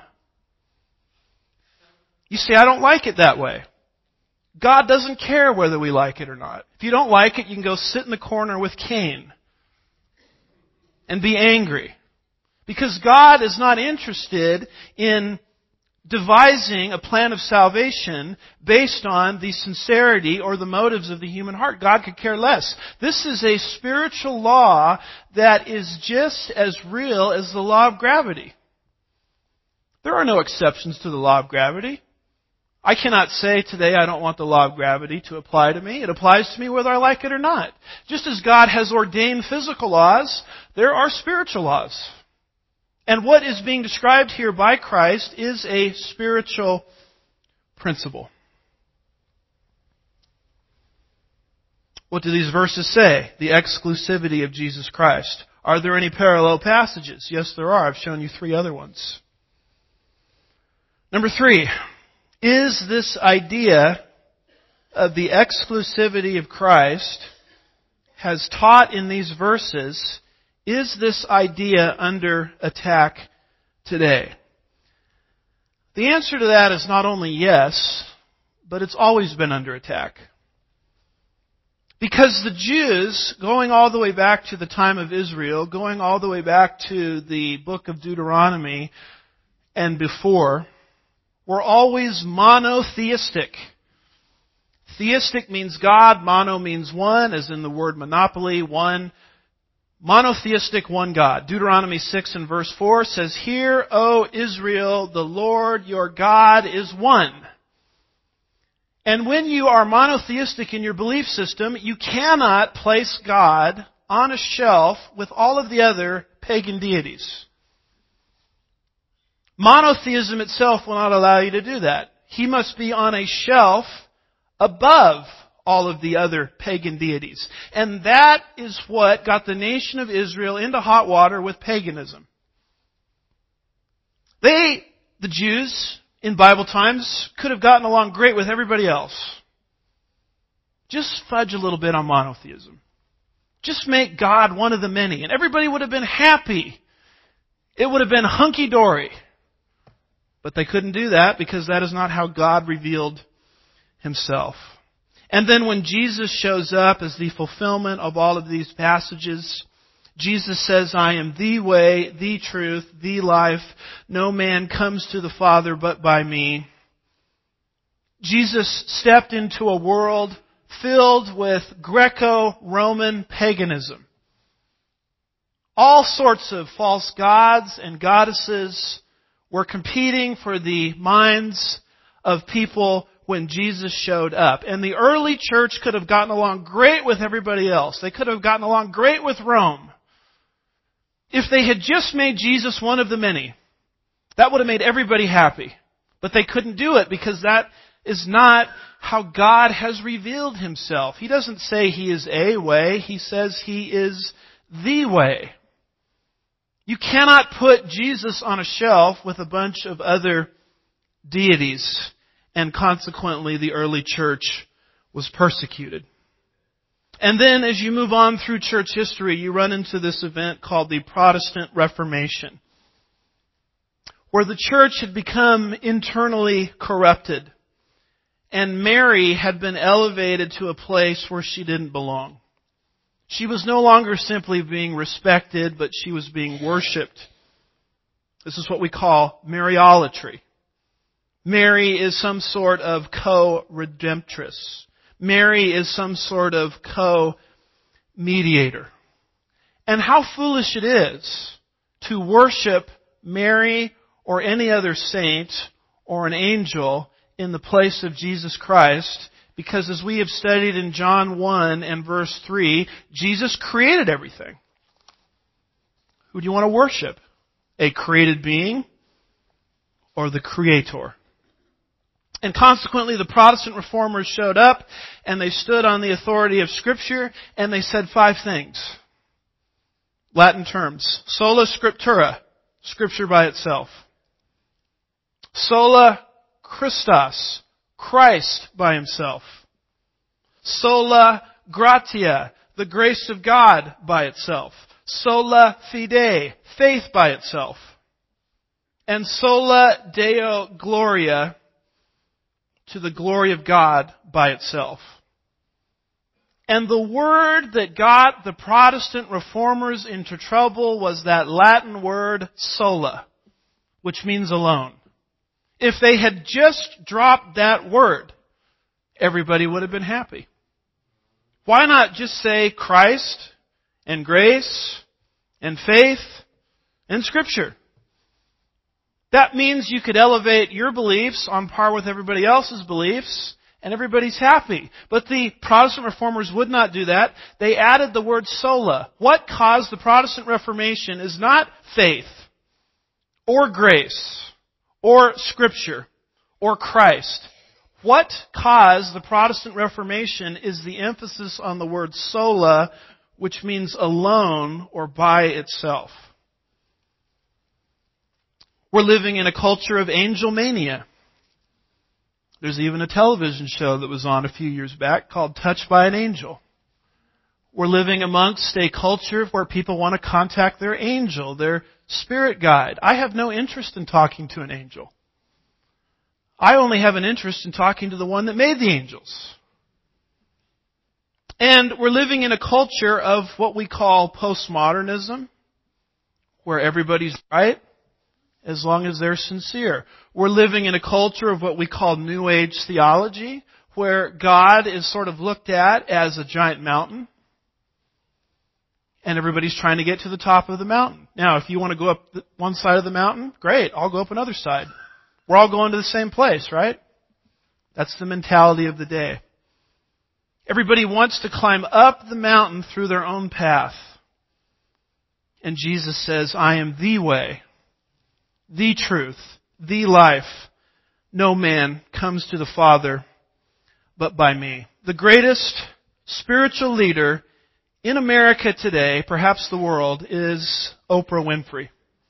You say, I don't like it that way. God doesn't care whether we like it or not. If you don't like it, you can go sit in the corner with Cain and be angry. Because God is not interested in devising a plan of salvation based on the sincerity or the motives of the human heart. God could care less. This is a spiritual law that is just as real as the law of gravity. There are no exceptions to the law of gravity. I cannot say today I don't want the law of gravity to apply to me. It applies to me whether I like it or not. Just as God has ordained physical laws, there are spiritual laws. And what is being described here by Christ is a spiritual principle. What do these verses say? The exclusivity of Jesus Christ. Are there any parallel passages? Yes, there are. I've shown you 3 other ones. Number 3. Is this idea of the exclusivity of Christ has taught in these verses, is this idea under attack today? The answer to that is not only yes, but it's always been under attack. Because the Jews, going all the way back to the time of Israel, going all the way back to the book of Deuteronomy and before, were always monotheistic. Theistic means God, mono means one, as in the word monopoly, one. Monotheistic, one God. Deuteronomy 6 and verse 4 says, Hear, O Israel, the Lord your God is one. And when you are monotheistic in your belief system, you cannot place God on a shelf with all of the other pagan deities. Monotheism itself will not allow you to do that. He must be on a shelf above all of the other pagan deities. And that is what got the nation of Israel into hot water with paganism. The Jews, in Bible times, could have gotten along great with everybody else. Just fudge a little bit on monotheism. Just make God one of the many. And everybody would have been happy. It would have been hunky-dory. But they couldn't do that because that is not how God revealed Himself. And then when Jesus shows up as the fulfillment of all of these passages, Jesus says, I am the way, the truth, the life. No man comes to the Father but by me. Jesus stepped into a world filled with Greco-Roman paganism. All sorts of false gods and goddesses were competing for the minds of people when Jesus showed up. And the early church could have gotten along great with everybody else. They could have gotten along great with Rome if they had just made Jesus one of the many. That would have made everybody happy. But they couldn't do it because that is not how God has revealed Himself. He doesn't say He is a way. He says He is the way. You cannot put Jesus on a shelf with a bunch of other deities, and consequently the early church was persecuted. And then as you move on through church history, you run into this event called the Protestant Reformation, where the church had become internally corrupted, and Mary had been elevated to a place where she didn't belong. She was no longer simply being respected, but she was being worshipped. This is what we call Mariolatry. Mary is some sort of co-redemptress. Mary is some sort of co-mediator. And how foolish it is to worship Mary or any other saint or an angel in the place of Jesus Christ, because as we have studied in John 1 and verse 3, Jesus created everything. Who do you want to worship? A created being or the Creator? And consequently, the Protestant reformers showed up and they stood on the authority of Scripture and they said 5 things. Latin terms. Sola Scriptura, Scripture by itself. Sola Christus, Christ by Himself. Sola Gratia, the grace of God by itself. Sola Fide, faith by itself. And Sola Deo Gloria, to the glory of God by itself. And the word that got the Protestant reformers into trouble was that Latin word sola, which means alone. If they had just dropped that word, everybody would have been happy. Why not just say Christ and grace and faith and Scripture? That means you could elevate your beliefs on par with everybody else's beliefs, and everybody's happy. But the Protestant reformers would not do that. They added the word sola. What caused the Protestant Reformation is not faith, or grace, or Scripture, or Christ. What caused the Protestant Reformation is the emphasis on the word sola, which means alone or by itself. We're living in a culture of angel mania. There's even a television show that was on a few years back called Touched by an Angel. We're living amongst a culture where people want to contact their angel, their spirit guide. I have no interest in talking to an angel. I only have an interest in talking to the one that made the angels. And we're living in a culture of what we call postmodernism, where everybody's right as long as they're sincere. We're living in a culture of what we call New Age theology, where God is sort of looked at as a giant mountain, and everybody's trying to get to the top of the mountain. Now, if you want to go up one side of the mountain, great, I'll go up another side. We're all going to the same place, right? That's the mentality of the day. Everybody wants to climb up the mountain through their own path. And Jesus says, I am the way, the truth, the life. No man comes to the Father but by me. The greatest spiritual leader in America today, perhaps the world, is Oprah Winfrey.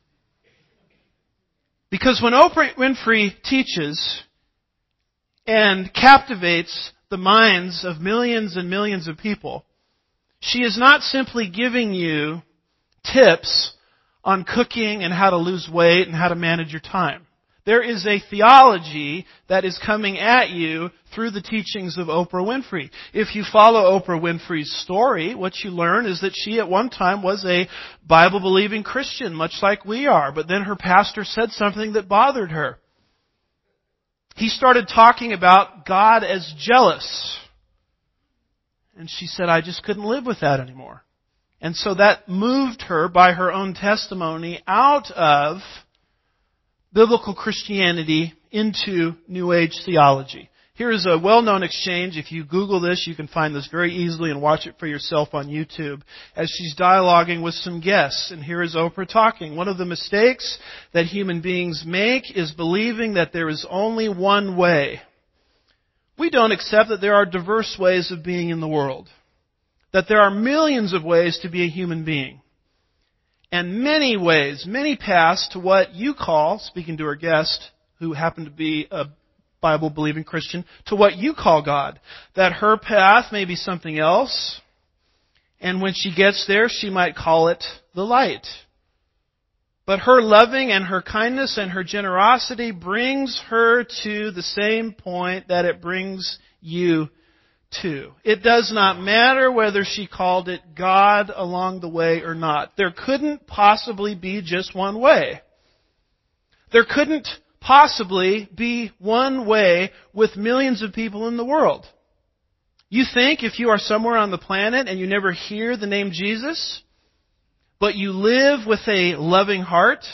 Because when Oprah Winfrey teaches and captivates the minds of millions and millions of people, she is not simply giving you tips on cooking and how to lose weight and how to manage your time. There is a theology that is coming at you through the teachings of Oprah Winfrey. If you follow Oprah Winfrey's story, what you learn is that she at one time was a Bible-believing Christian, much like we are. But then her pastor said something that bothered her. He started talking about God as jealous. And she said, I just couldn't live with that anymore. And so that moved her, by her own testimony, out of biblical Christianity into New Age theology. Here is a well-known exchange. If you Google this, you can find this very easily and watch it for yourself on YouTube as she's dialoguing with some guests. And here is Oprah talking. One of the mistakes that human beings make is believing that there is only one way. We don't accept that there are diverse ways of being in the world. That there are millions of ways to be a human being. And many ways, many paths to what you call, speaking to her guest, who happened to be a Bible-believing Christian, to what you call God. That her path may be something else, and when she gets there, she might call it the light. But her loving and her kindness and her generosity brings her to the same point that it brings you to. It does not matter whether she called it God along the way or not. There couldn't possibly be just one way. There couldn't possibly be one way with millions of people in the world. You think if you are somewhere on the planet and you never hear the name Jesus, but you live with a loving heart,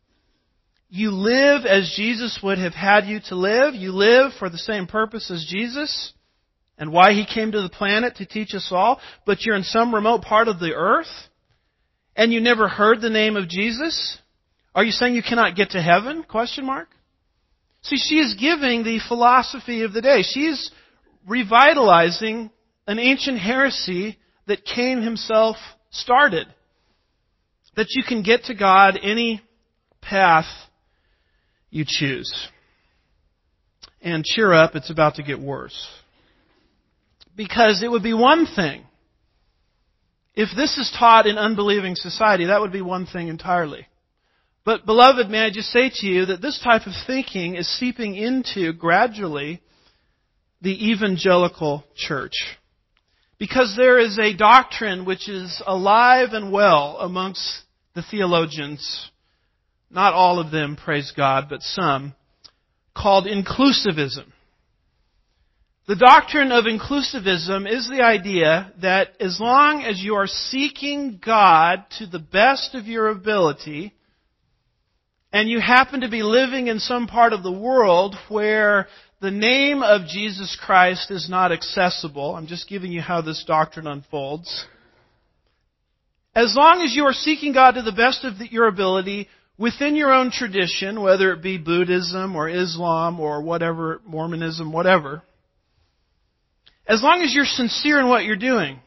you live as Jesus would have had you to live, you live for the same purpose as Jesus, and why He came to the planet to teach us all, but you're in some remote part of the earth, and you never heard the name of Jesus, are you saying you cannot get to heaven? ? See, she is giving the philosophy of the day. She's revitalizing an ancient heresy that Cain himself started. That you can get to God any path you choose. And cheer up, it's about to get worse. Because it would be one thing. If this is taught in unbelieving society, that would be one thing entirely. But, beloved, may I just say to you that this type of thinking is seeping into, gradually, the evangelical church. Because there is a doctrine which is alive and well amongst the theologians, not all of them, praise God, but some, called inclusivism. The doctrine of inclusivism is the idea that as long as you are seeking God to the best of your ability, and you happen to be living in some part of the world where the name of Jesus Christ is not accessible, I'm just giving you how this doctrine unfolds. As long as you are seeking God to the best of your ability within your own tradition, whether it be Buddhism or Islam or whatever, Mormonism, whatever, as long as you're sincere in what you're doing,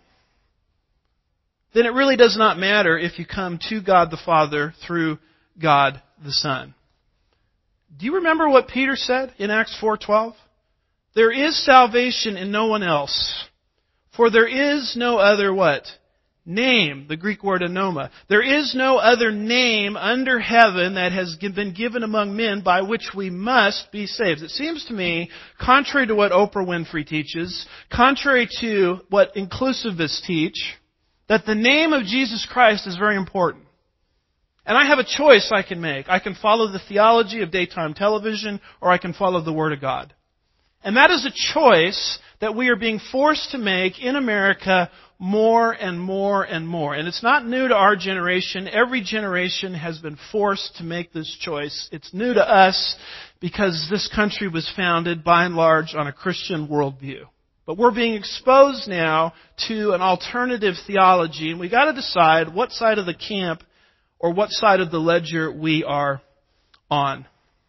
then it really does not matter if you come to God the Father through God the Son. Do you remember what Peter said in Acts 4:12? There is salvation in no one else, for there is no other what? Name, the Greek word anoma. There is no other name under heaven that has been given among men by which we must be saved. It seems to me, contrary to what Oprah Winfrey teaches, contrary to what inclusivists teach, that the name of Jesus Christ is very important. And I have a choice I can make. I can follow the theology of daytime television, or I can follow the Word of God. And that is a choice that we are being forced to make in America more and more and more. And it's not new to our generation. Every generation has been forced to make this choice. It's new to us because this country was founded, by and large, on a Christian worldview. But we're being exposed now to an alternative theology, and we've got to decide what side of the camp or what side of the ledger we are on.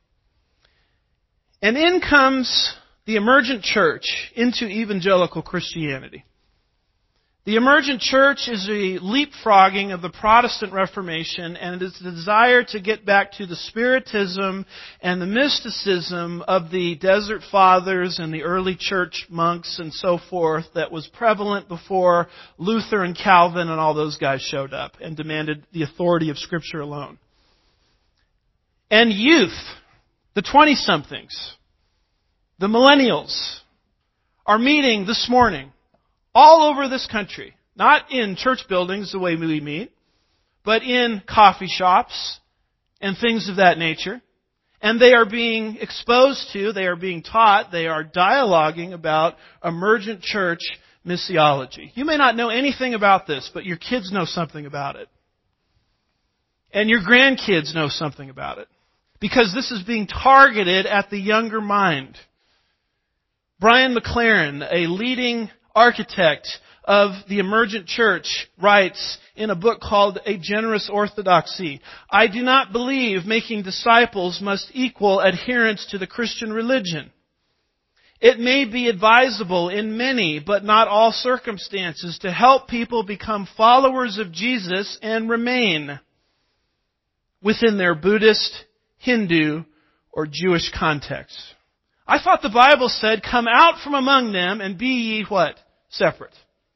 And in comes the emergent church into evangelical Christianity. The emergent church is a leapfrogging of the Protestant Reformation, and it is the desire to get back to the Spiritism and the mysticism of the Desert Fathers and the early church monks and so forth that was prevalent before Luther and Calvin and all those guys showed up and demanded the authority of Scripture alone. And youth, the 20-somethings, the millennials, are meeting this morning all over this country, not in church buildings the way we meet, but in coffee shops and things of that nature. And they are being exposed to, they are being taught, they are dialoguing about emergent church missiology. You may not know anything about this, but your kids know something about it. And your grandkids know something about it. Because this is being targeted at the younger mind. Brian McLaren, a leading architect of the emergent church, writes in a book called A Generous Orthodoxy, "I do not believe making disciples must equal adherence to the Christian religion. It may be advisable in many, but not all circumstances, to help people become followers of Jesus and remain within their Buddhist, Hindu, or Jewish context." I thought the Bible said, "Come out from among them and be ye" what? Separate.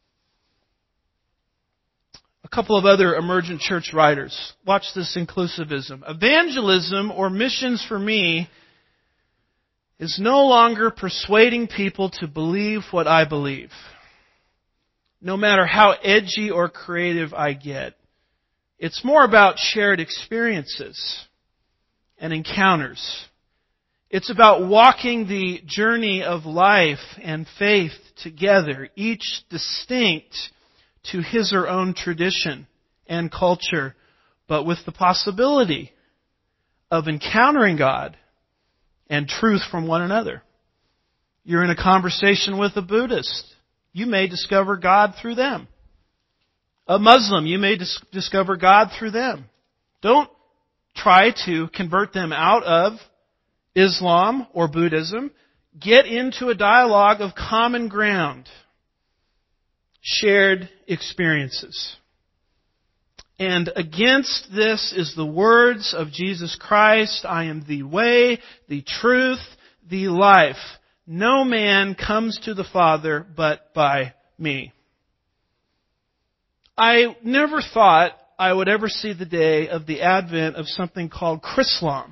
A couple of other emergent church writers. Watch this inclusivism. "Evangelism, or missions for me, is no longer persuading people to believe what I believe, no matter how edgy or creative I get. It's more about shared experiences and encounters. It's about walking the journey of life and faith together, each distinct to his or own tradition and culture, but with the possibility of encountering God and truth from one another. You're in a conversation with a Buddhist. You may discover God through them. A Muslim, you may discover God through them. Don't try to convert them out of Islam or Buddhism. Get into a dialogue of common ground, shared experiences. And against this is the words of Jesus Christ, "I am the way, the truth, the life. No man comes to the Father but by me." I never thought I would ever see the day of the advent of something called Chrislam.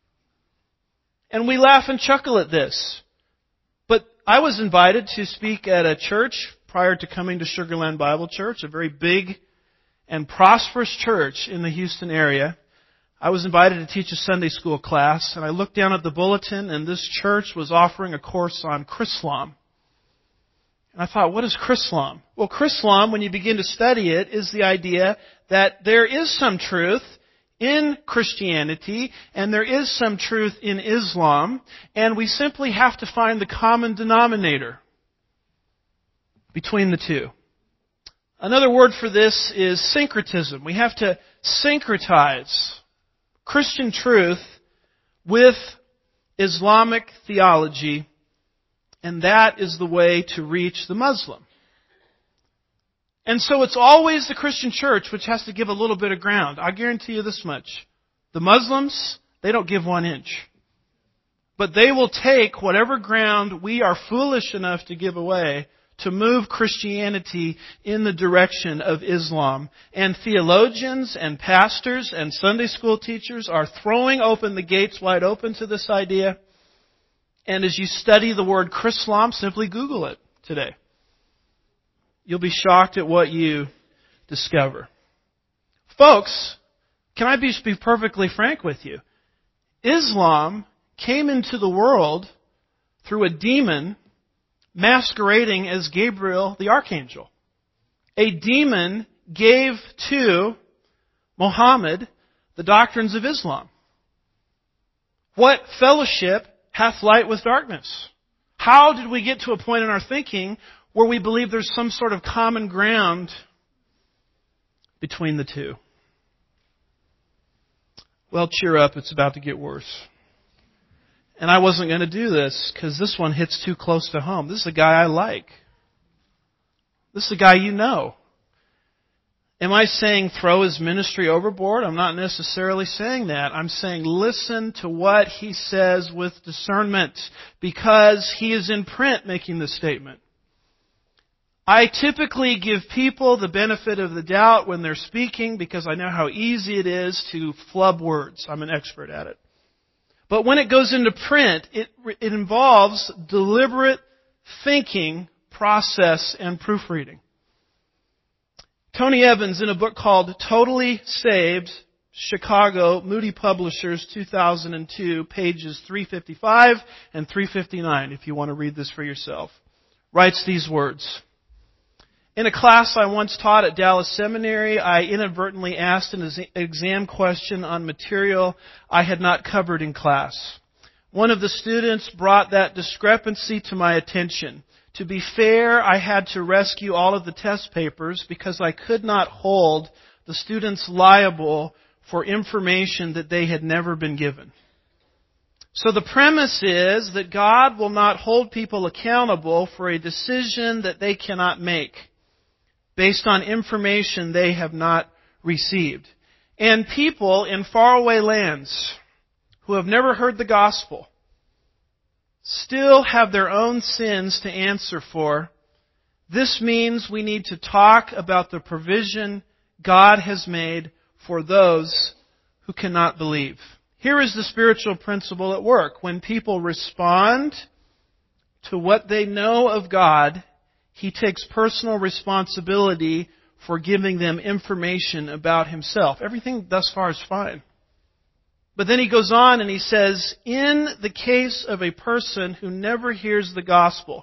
And we laugh and chuckle at this. But I was invited to speak at a church prior to coming to Sugar Land Bible Church, a very big and prosperous church in the Houston area. I was invited to teach a Sunday school class, and I looked down at the bulletin, and this church was offering a course on Chrislam. And I thought, what is Chrislam? Well, Chrislam, when you begin to study it, is the idea that there is some truth in Christianity, and there is some truth in Islam, and we simply have to find the common denominator between the two. Another word for this is syncretism. We have to syncretize Christian truth with Islamic theology, and that is the way to reach the Muslim. And so it's always the Christian church which has to give a little bit of ground. I guarantee you this much. The Muslims, they don't give 1 inch. But they will take whatever ground we are foolish enough to give away to move Christianity in the direction of Islam. And theologians and pastors and Sunday school teachers are throwing open the gates wide open to this idea. And as you study the word Chrislam, simply Google it today. You'll be shocked at what you discover. Folks, can I be perfectly frank with you? Islam came into the world through a demon masquerading as Gabriel the archangel. A demon gave to Muhammad the doctrines of Islam. What fellowship hath light with darkness? How did we get to a point in our thinking where we believe there's some sort of common ground between the two? Well, cheer up, it's about to get worse. And I wasn't going to do this because this one hits too close to home. This is a guy I like. This is a guy you know. Am I saying throw his ministry overboard? I'm not necessarily saying that. I'm saying listen to what he says with discernment, because he is in print making this statement. I typically give people the benefit of the doubt when they're speaking because I know how easy it is to flub words. I'm an expert at it. But when it goes into print, it involves deliberate thinking, process, and proofreading. Tony Evans, in a book called Totally Saved, Chicago, Moody Publishers, 2002, pages 355 and 359, if you want to read this for yourself, writes these words. In a class I once taught at Dallas Seminary, I inadvertently asked an exam question on material I had not covered in class. One of the students brought that discrepancy to my attention. To be fair, I had to rescue all of the test papers because I could not hold the students liable for information that they had never been given. So the premise is that God will not hold people accountable for a decision that they cannot make based on information they have not received. And people in faraway lands who have never heard the gospel still have their own sins to answer for. This means we need to talk about the provision God has made for those who cannot believe. Here is the spiritual principle at work. When people respond to what they know of God, He takes personal responsibility for giving them information about Himself. Everything thus far is fine. But then He goes on and He says, in the case of a person who never hears the gospel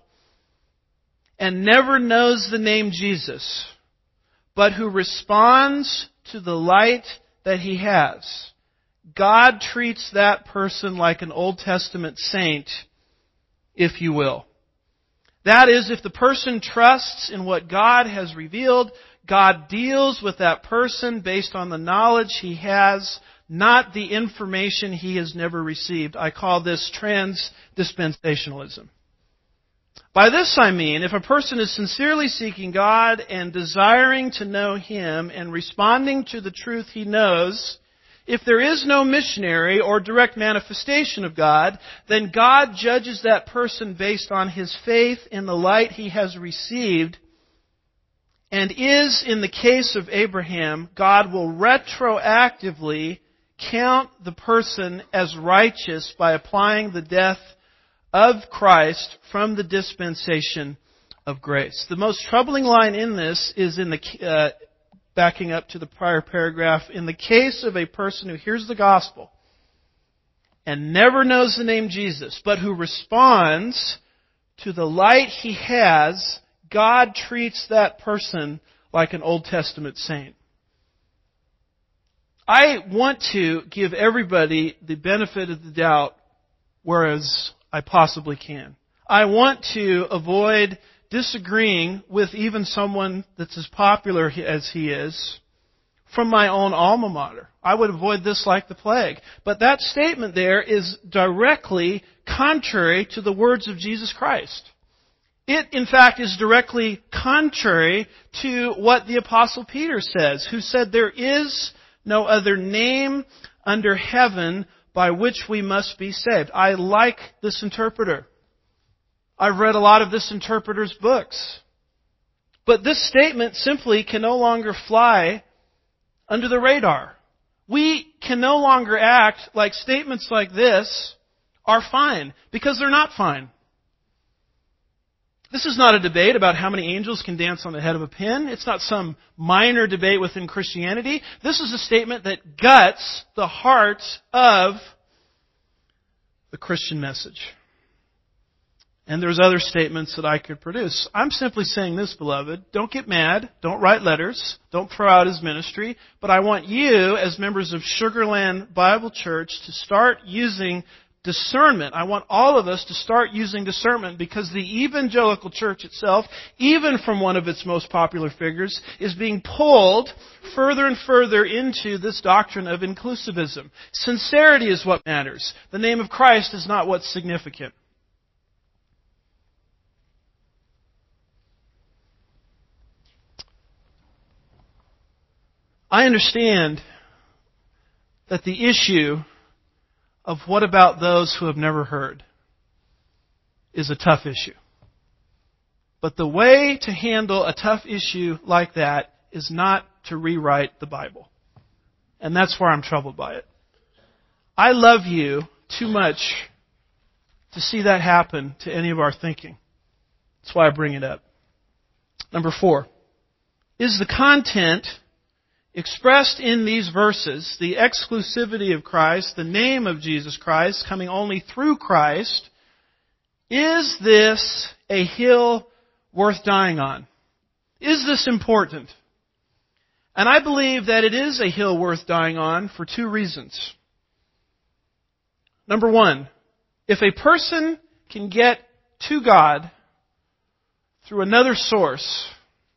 and never knows the name Jesus, but who responds to the light that He has, God treats that person like an Old Testament saint, if you will. That is, if the person trusts in what God has revealed, God deals with that person based on the knowledge he has, not the information he has never received. I call this trans-dispensationalism. By this I mean, if a person is sincerely seeking God and desiring to know Him and responding to the truth he knows, if there is no missionary or direct manifestation of God, then God judges that person based on his faith in the light he has received. And is, in the case of Abraham, God will retroactively count the person as righteous by applying the death of Christ from the dispensation of grace. The most troubling line in this is in the backing up to the prior paragraph. In the case of a person who hears the gospel and never knows the name Jesus, but who responds to the light he has, God treats that person like an Old Testament saint. I want to give everybody the benefit of the doubt, whereas I possibly can. I want to avoid disagreeing with even someone that's as popular as he is from my own alma mater. I would avoid this like the plague. But that statement there is directly contrary to the words of Jesus Christ. It, in fact, is directly contrary to what the Apostle Peter says, who said, there is no other name under heaven by which we must be saved. I like this interpreter. I've read a lot of this interpreter's books. But this statement simply can no longer fly under the radar. We can no longer act like statements like this are fine, because they're not fine. This is not a debate about how many angels can dance on the head of a pin. It's not some minor debate within Christianity. This is a statement that guts the heart of the Christian message. And there's other statements that I could produce. I'm simply saying this, beloved. Don't get mad. Don't write letters. Don't throw out his ministry. But I want you, as members of Sugarland Bible Church, to start using discernment. I want all of us to start using discernment, because the evangelical church itself, even from one of its most popular figures, is being pulled further and further into this doctrine of inclusivism. Sincerity is what matters. The name of Christ is not what's significant. I understand that the issue of what about those who have never heard is a tough issue. But the way to handle a tough issue like that is not to rewrite the Bible. And that's where I'm troubled by it. I love you too much to see that happen to any of our thinking. That's why I bring it up. Number 4. Is the content expressed in these verses, the exclusivity of Christ, the name of Jesus Christ, coming only through Christ, is this a hill worth dying on? Is this important? And I believe that it is a hill worth dying on for 2 reasons. Number 1, If a person can get to God through another source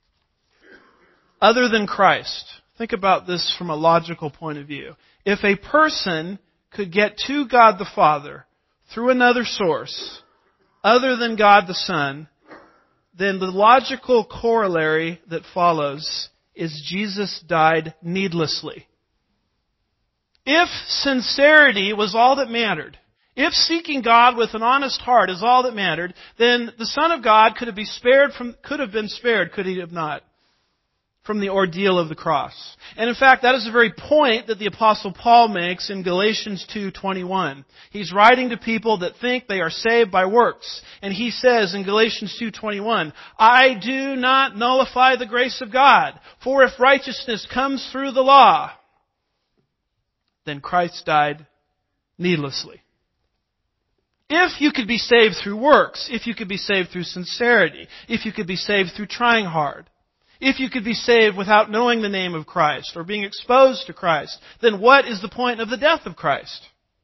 other than Christ, think about this from a logical point of view. If a person could get to God the Father through another source other than God the Son, then the logical corollary that follows is Jesus died needlessly. If sincerity was all that mattered, if seeking God with an honest heart is all that mattered, then the Son of God could have been spared, could he have not, from the ordeal of the cross. And in fact, that is the very point that the Apostle Paul makes in Galatians 2:21. He's writing to people that think they are saved by works. And he says in Galatians 2:21, I do not nullify the grace of God, for if righteousness comes through the law, then Christ died needlessly. If you could be saved through works, if you could be saved through sincerity, if you could be saved through trying hard, if you could be saved without knowing the name of Christ or being exposed to Christ, then what is the point of the death of Christ?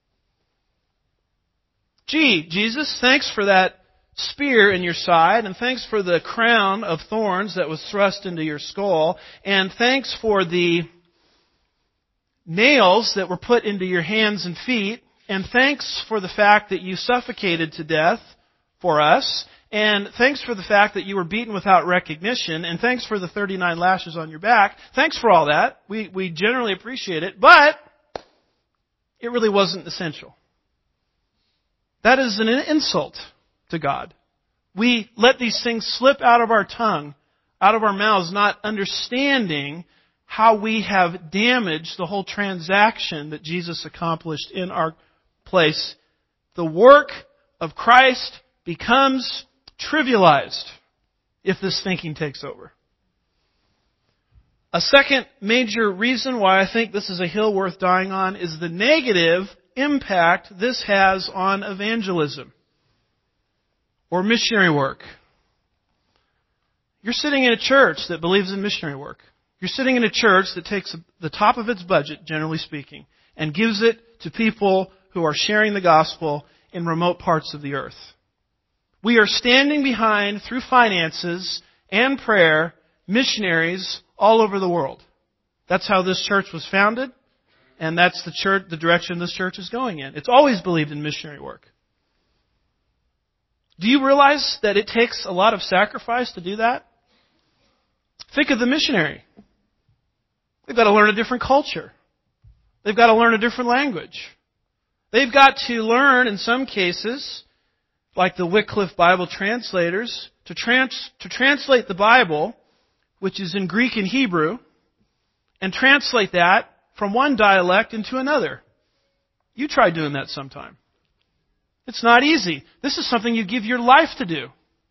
Gee, Jesus, thanks for that spear in your side, and thanks for the crown of thorns that was thrust into your skull, and thanks for the nails that were put into your hands and feet, and thanks for the fact that you suffocated to death for us, and thanks for the fact that you were beaten without recognition, and thanks for the 39 lashes on your back. Thanks for all that. We generally appreciate it, but it really wasn't essential. That is an insult to God. We let these things slip out of our tongue, out of our mouths, not understanding how we have damaged the whole transaction that Jesus accomplished in our place. The work of Christ becomes trivialized if this thinking takes over. A second major reason why I think this is a hill worth dying on is the negative impact this has on evangelism or missionary work. You're sitting in a church that believes in missionary work. You're sitting in a church that takes the top of its budget, generally speaking, and gives it to people who are sharing the gospel in remote parts of the earth. We are standing behind, through finances and prayer, missionaries all over the world. That's how this church was founded, and that's the direction this church is going in. It's always believed in missionary work. Do you realize that it takes a lot of sacrifice to do that? Think of the missionary. They've got to learn a different culture. They've got to learn a different language. They've got to learn, in some cases, like the Wycliffe Bible translators, to translate the Bible, which is in Greek and Hebrew, and translate that from one dialect into another. You try doing that sometime. It's not easy. This is something you give your life to do.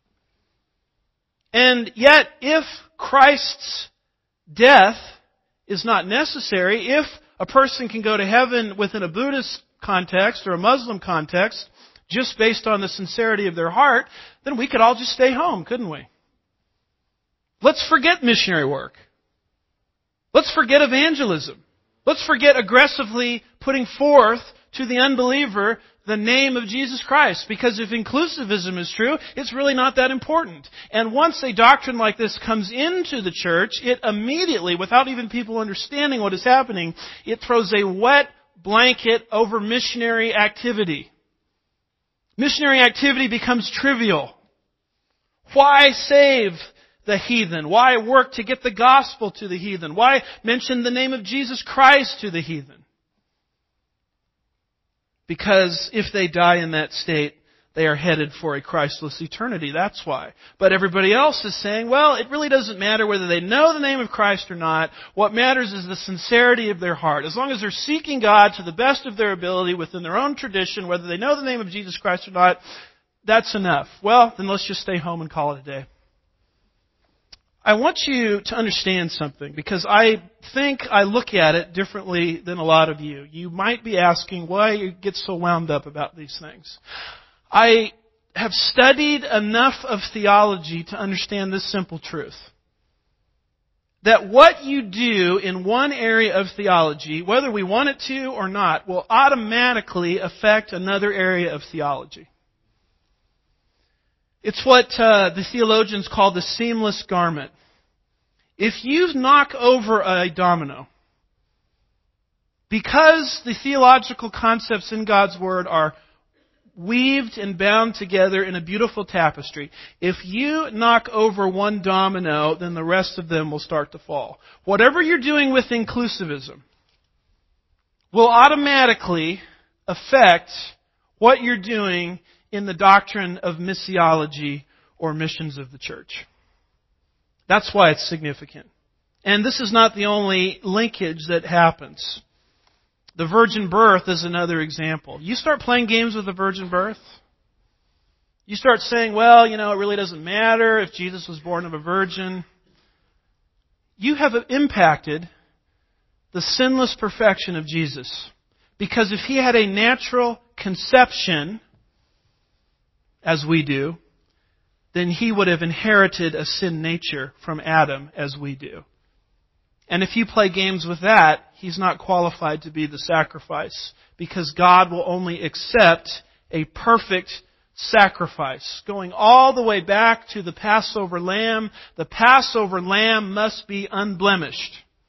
And yet, if Christ's death is not necessary, if a person can go to heaven within a Buddhist context or a Muslim context, just based on the sincerity of their heart, then we could all just stay home, couldn't we? Let's forget missionary work. Let's forget evangelism. Let's forget aggressively putting forth to the unbeliever the name of Jesus Christ. Because if inclusivism is true, it's really not that important. And once a doctrine like this comes into the church, it immediately, without even people understanding what is happening, it throws a wet blanket over missionary activity. Missionary activity becomes trivial. Why save the heathen? Why work to get the gospel to the heathen? Why mention the name of Jesus Christ to the heathen? Because if they die in that state, they are headed for a Christless eternity. That's why. But everybody else is saying, well, it really doesn't matter whether they know the name of Christ or not. What matters is the sincerity of their heart. As long as they're seeking God to the best of their ability within their own tradition, whether they know the name of Jesus Christ or not, that's enough. Well, then let's just stay home and call it a day. I want you to understand something, because I think I look at it differently than a lot of you. You might be asking why you get so wound up about these things. I have studied enough of theology to understand this simple truth. that what you do in one area of theology, whether we want it to or not, will automatically affect another area of theology. It's what the theologians call the seamless garment. If you knock over a domino, because the theological concepts in God's Word are weaved and bound together in a beautiful tapestry, if you knock over one domino, then the rest of them will start to fall. Whatever you're doing with inclusivism will automatically affect what you're doing in the doctrine of missiology or missions of the church. That's why it's significant. And this is not the only linkage that happens. The virgin birth is another example. You start playing games with the virgin birth. You start saying, well, it really doesn't matter if Jesus was born of a virgin. You have impacted the sinless perfection of Jesus. Because if He had a natural conception, as we do, then He would have inherited a sin nature from Adam, as we do. And if you play games with that, He's not qualified to be the sacrifice, because God will only accept a perfect sacrifice. Going all the way back to the Passover lamb, the Passover lamb must be unblemished.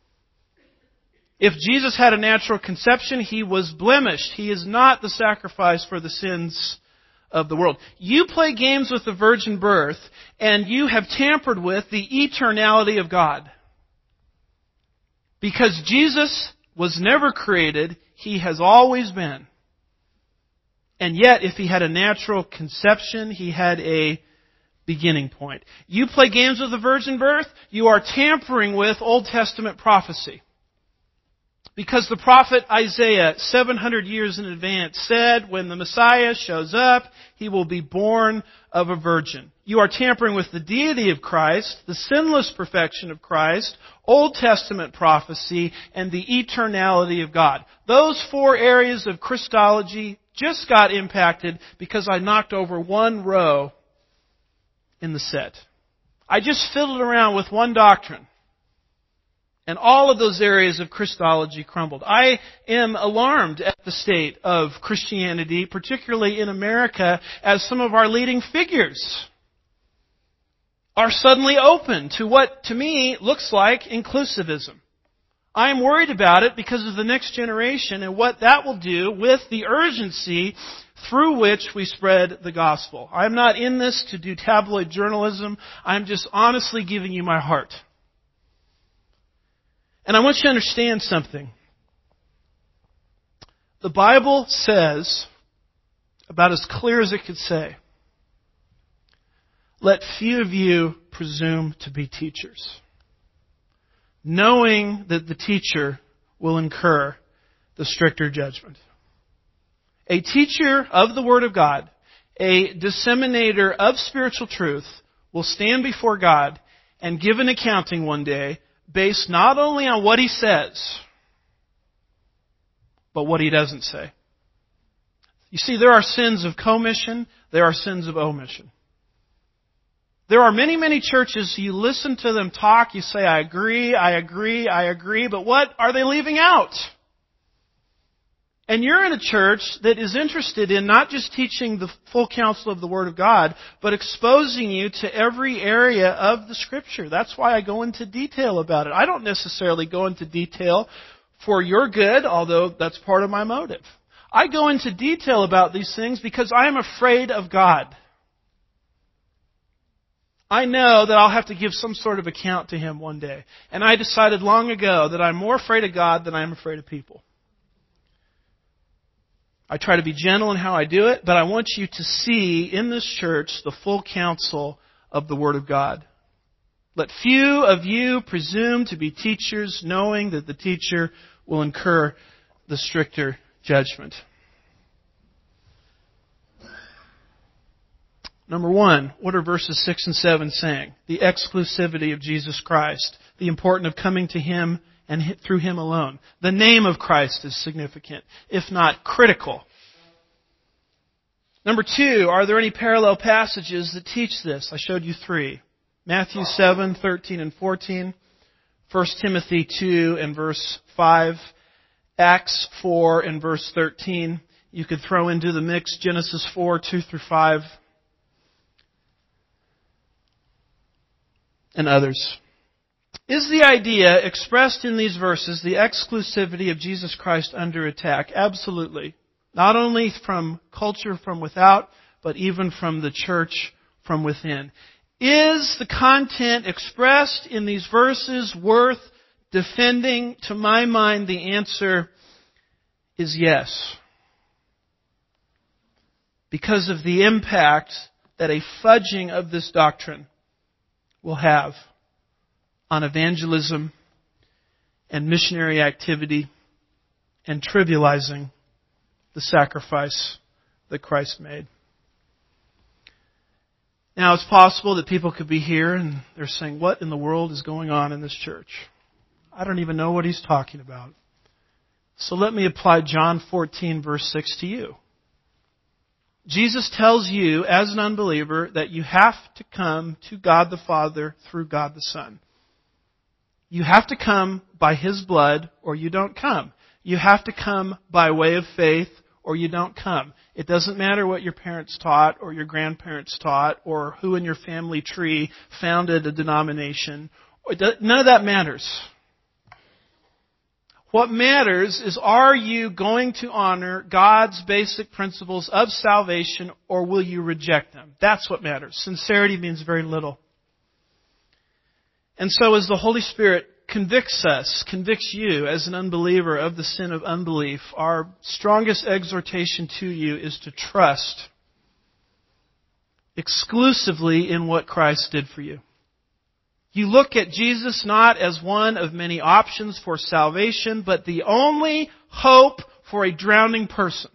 If Jesus had a natural conception, He was blemished. He is not the sacrifice for the sins of the world. You play games with the virgin birth, and you have tampered with the eternality of God. Because Jesus was never created, He has always been. And yet, if He had a natural conception, He had a beginning point. You play games with the virgin birth, you are tampering with Old Testament prophecy. Because the prophet Isaiah, 700 years in advance, said when the Messiah shows up, He will be born of a virgin. You are tampering with the deity of Christ, the sinless perfection of Christ, Old Testament prophecy, and the eternality of God. Those four areas of Christology just got impacted because I knocked over one row in the set. I just fiddled around with one doctrine. And all of those areas of Christology crumbled. I am alarmed at the state of Christianity, particularly in America, as some of our leading figures are suddenly open to what, to me, looks like inclusivism. I am worried about it because of the next generation and what that will do with the urgency through which we spread the gospel. I'm not in this to do tabloid journalism. I'm just honestly giving you my heart. And I want you to understand something. The Bible says, about as clear as it could say, let few of you presume to be teachers, knowing that the teacher will incur the stricter judgment. A teacher of the Word of God, a disseminator of spiritual truth, will stand before God and give an accounting one day based not only on what he says, but what he doesn't say. You see, there are sins of commission, there are sins of omission. There are many, many churches, you listen to them talk, you say, I agree, but what are they leaving out? And you're in a church that is interested in not just teaching the full counsel of the Word of God, but exposing you to every area of the Scripture. That's why I go into detail about it. I don't necessarily go into detail for your good, although that's part of my motive. I go into detail about these things because I am afraid of God. I know that I'll have to give some sort of account to Him one day. And I decided long ago that I'm more afraid of God than I am afraid of people. I try to be gentle in how I do it, but I want you to see in this church the full counsel of the Word of God. Let few of you presume to be teachers, knowing that the teacher will incur the stricter judgment. Number one, what are verses 6 and 7 saying? The exclusivity of Jesus Christ, the importance of coming to Him and through Him alone. The name of Christ is significant, if not critical. Number two, are there any parallel passages that teach this? I showed you 3. Matthew 7, 13 and 14. 1 Timothy 2 and verse 5, Acts 4 and verse 13. You could throw into the mix Genesis 4, 2 through 5, and others. Is the idea expressed in these verses the exclusivity of Jesus Christ under attack? Absolutely. Not only from culture from without, but even from the church from within. Is the content expressed in these verses worth defending? To my mind, the answer is yes. Because of the impact that a fudging of this doctrine will have on evangelism and missionary activity and trivializing the sacrifice that Christ made. Now, it's possible that people could be here and they're saying, what in the world is going on in this church? I don't even know what he's talking about. So let me apply John 14, verse 6 to you. Jesus tells you, as an unbeliever, that you have to come to God the Father through God the Son. You have to come by His blood, or you don't come. You have to come by way of faith, or you don't come. It doesn't matter what your parents taught, or your grandparents taught, or who in your family tree founded a denomination. None of that matters. What matters is, are you going to honor God's basic principles of salvation, or will you reject them? That's what matters. Sincerity means very little. And so as the Holy Spirit convicts you as an unbeliever of the sin of unbelief, our strongest exhortation to you is to trust exclusively in what Christ did for you. You look at Jesus not as one of many options for salvation, but the only hope for a drowning person.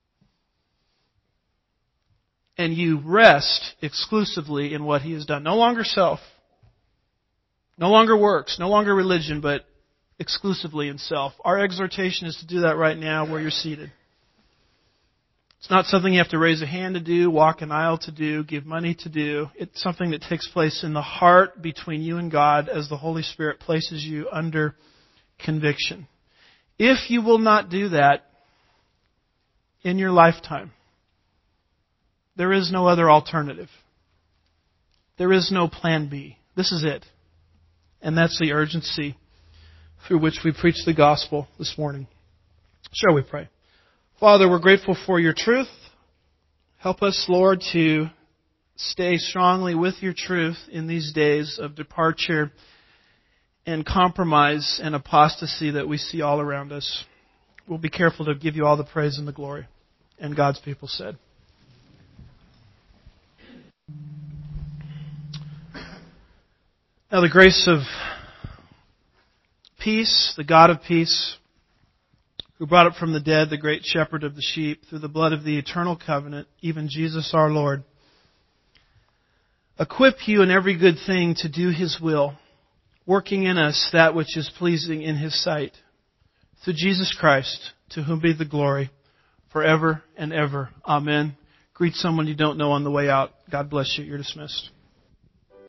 And you rest exclusively in what He has done. No longer self. No longer works, no longer religion, but exclusively in self. Our exhortation is to do that right now where you're seated. It's not something you have to raise a hand to do, walk an aisle to do, give money to do. It's something that takes place in the heart between you and God as the Holy Spirit places you under conviction. If you will not do that in your lifetime, there is no other alternative. There is no plan B. This is it. And that's the urgency through which we preach the gospel this morning. Shall we pray? Father, we're grateful for your truth. Help us, Lord, to stay strongly with your truth in these days of departure and compromise and apostasy that we see all around us. We'll be careful to give you all the praise and the glory. And God's people said. Now the grace of peace, the God of peace, who brought up from the dead the great shepherd of the sheep through the blood of the eternal covenant, even Jesus our Lord, equip you in every good thing to do His will, working in us that which is pleasing in His sight. Through Jesus Christ, to whom be the glory forever and ever. Amen. Greet someone you don't know on the way out. God bless you. You're dismissed.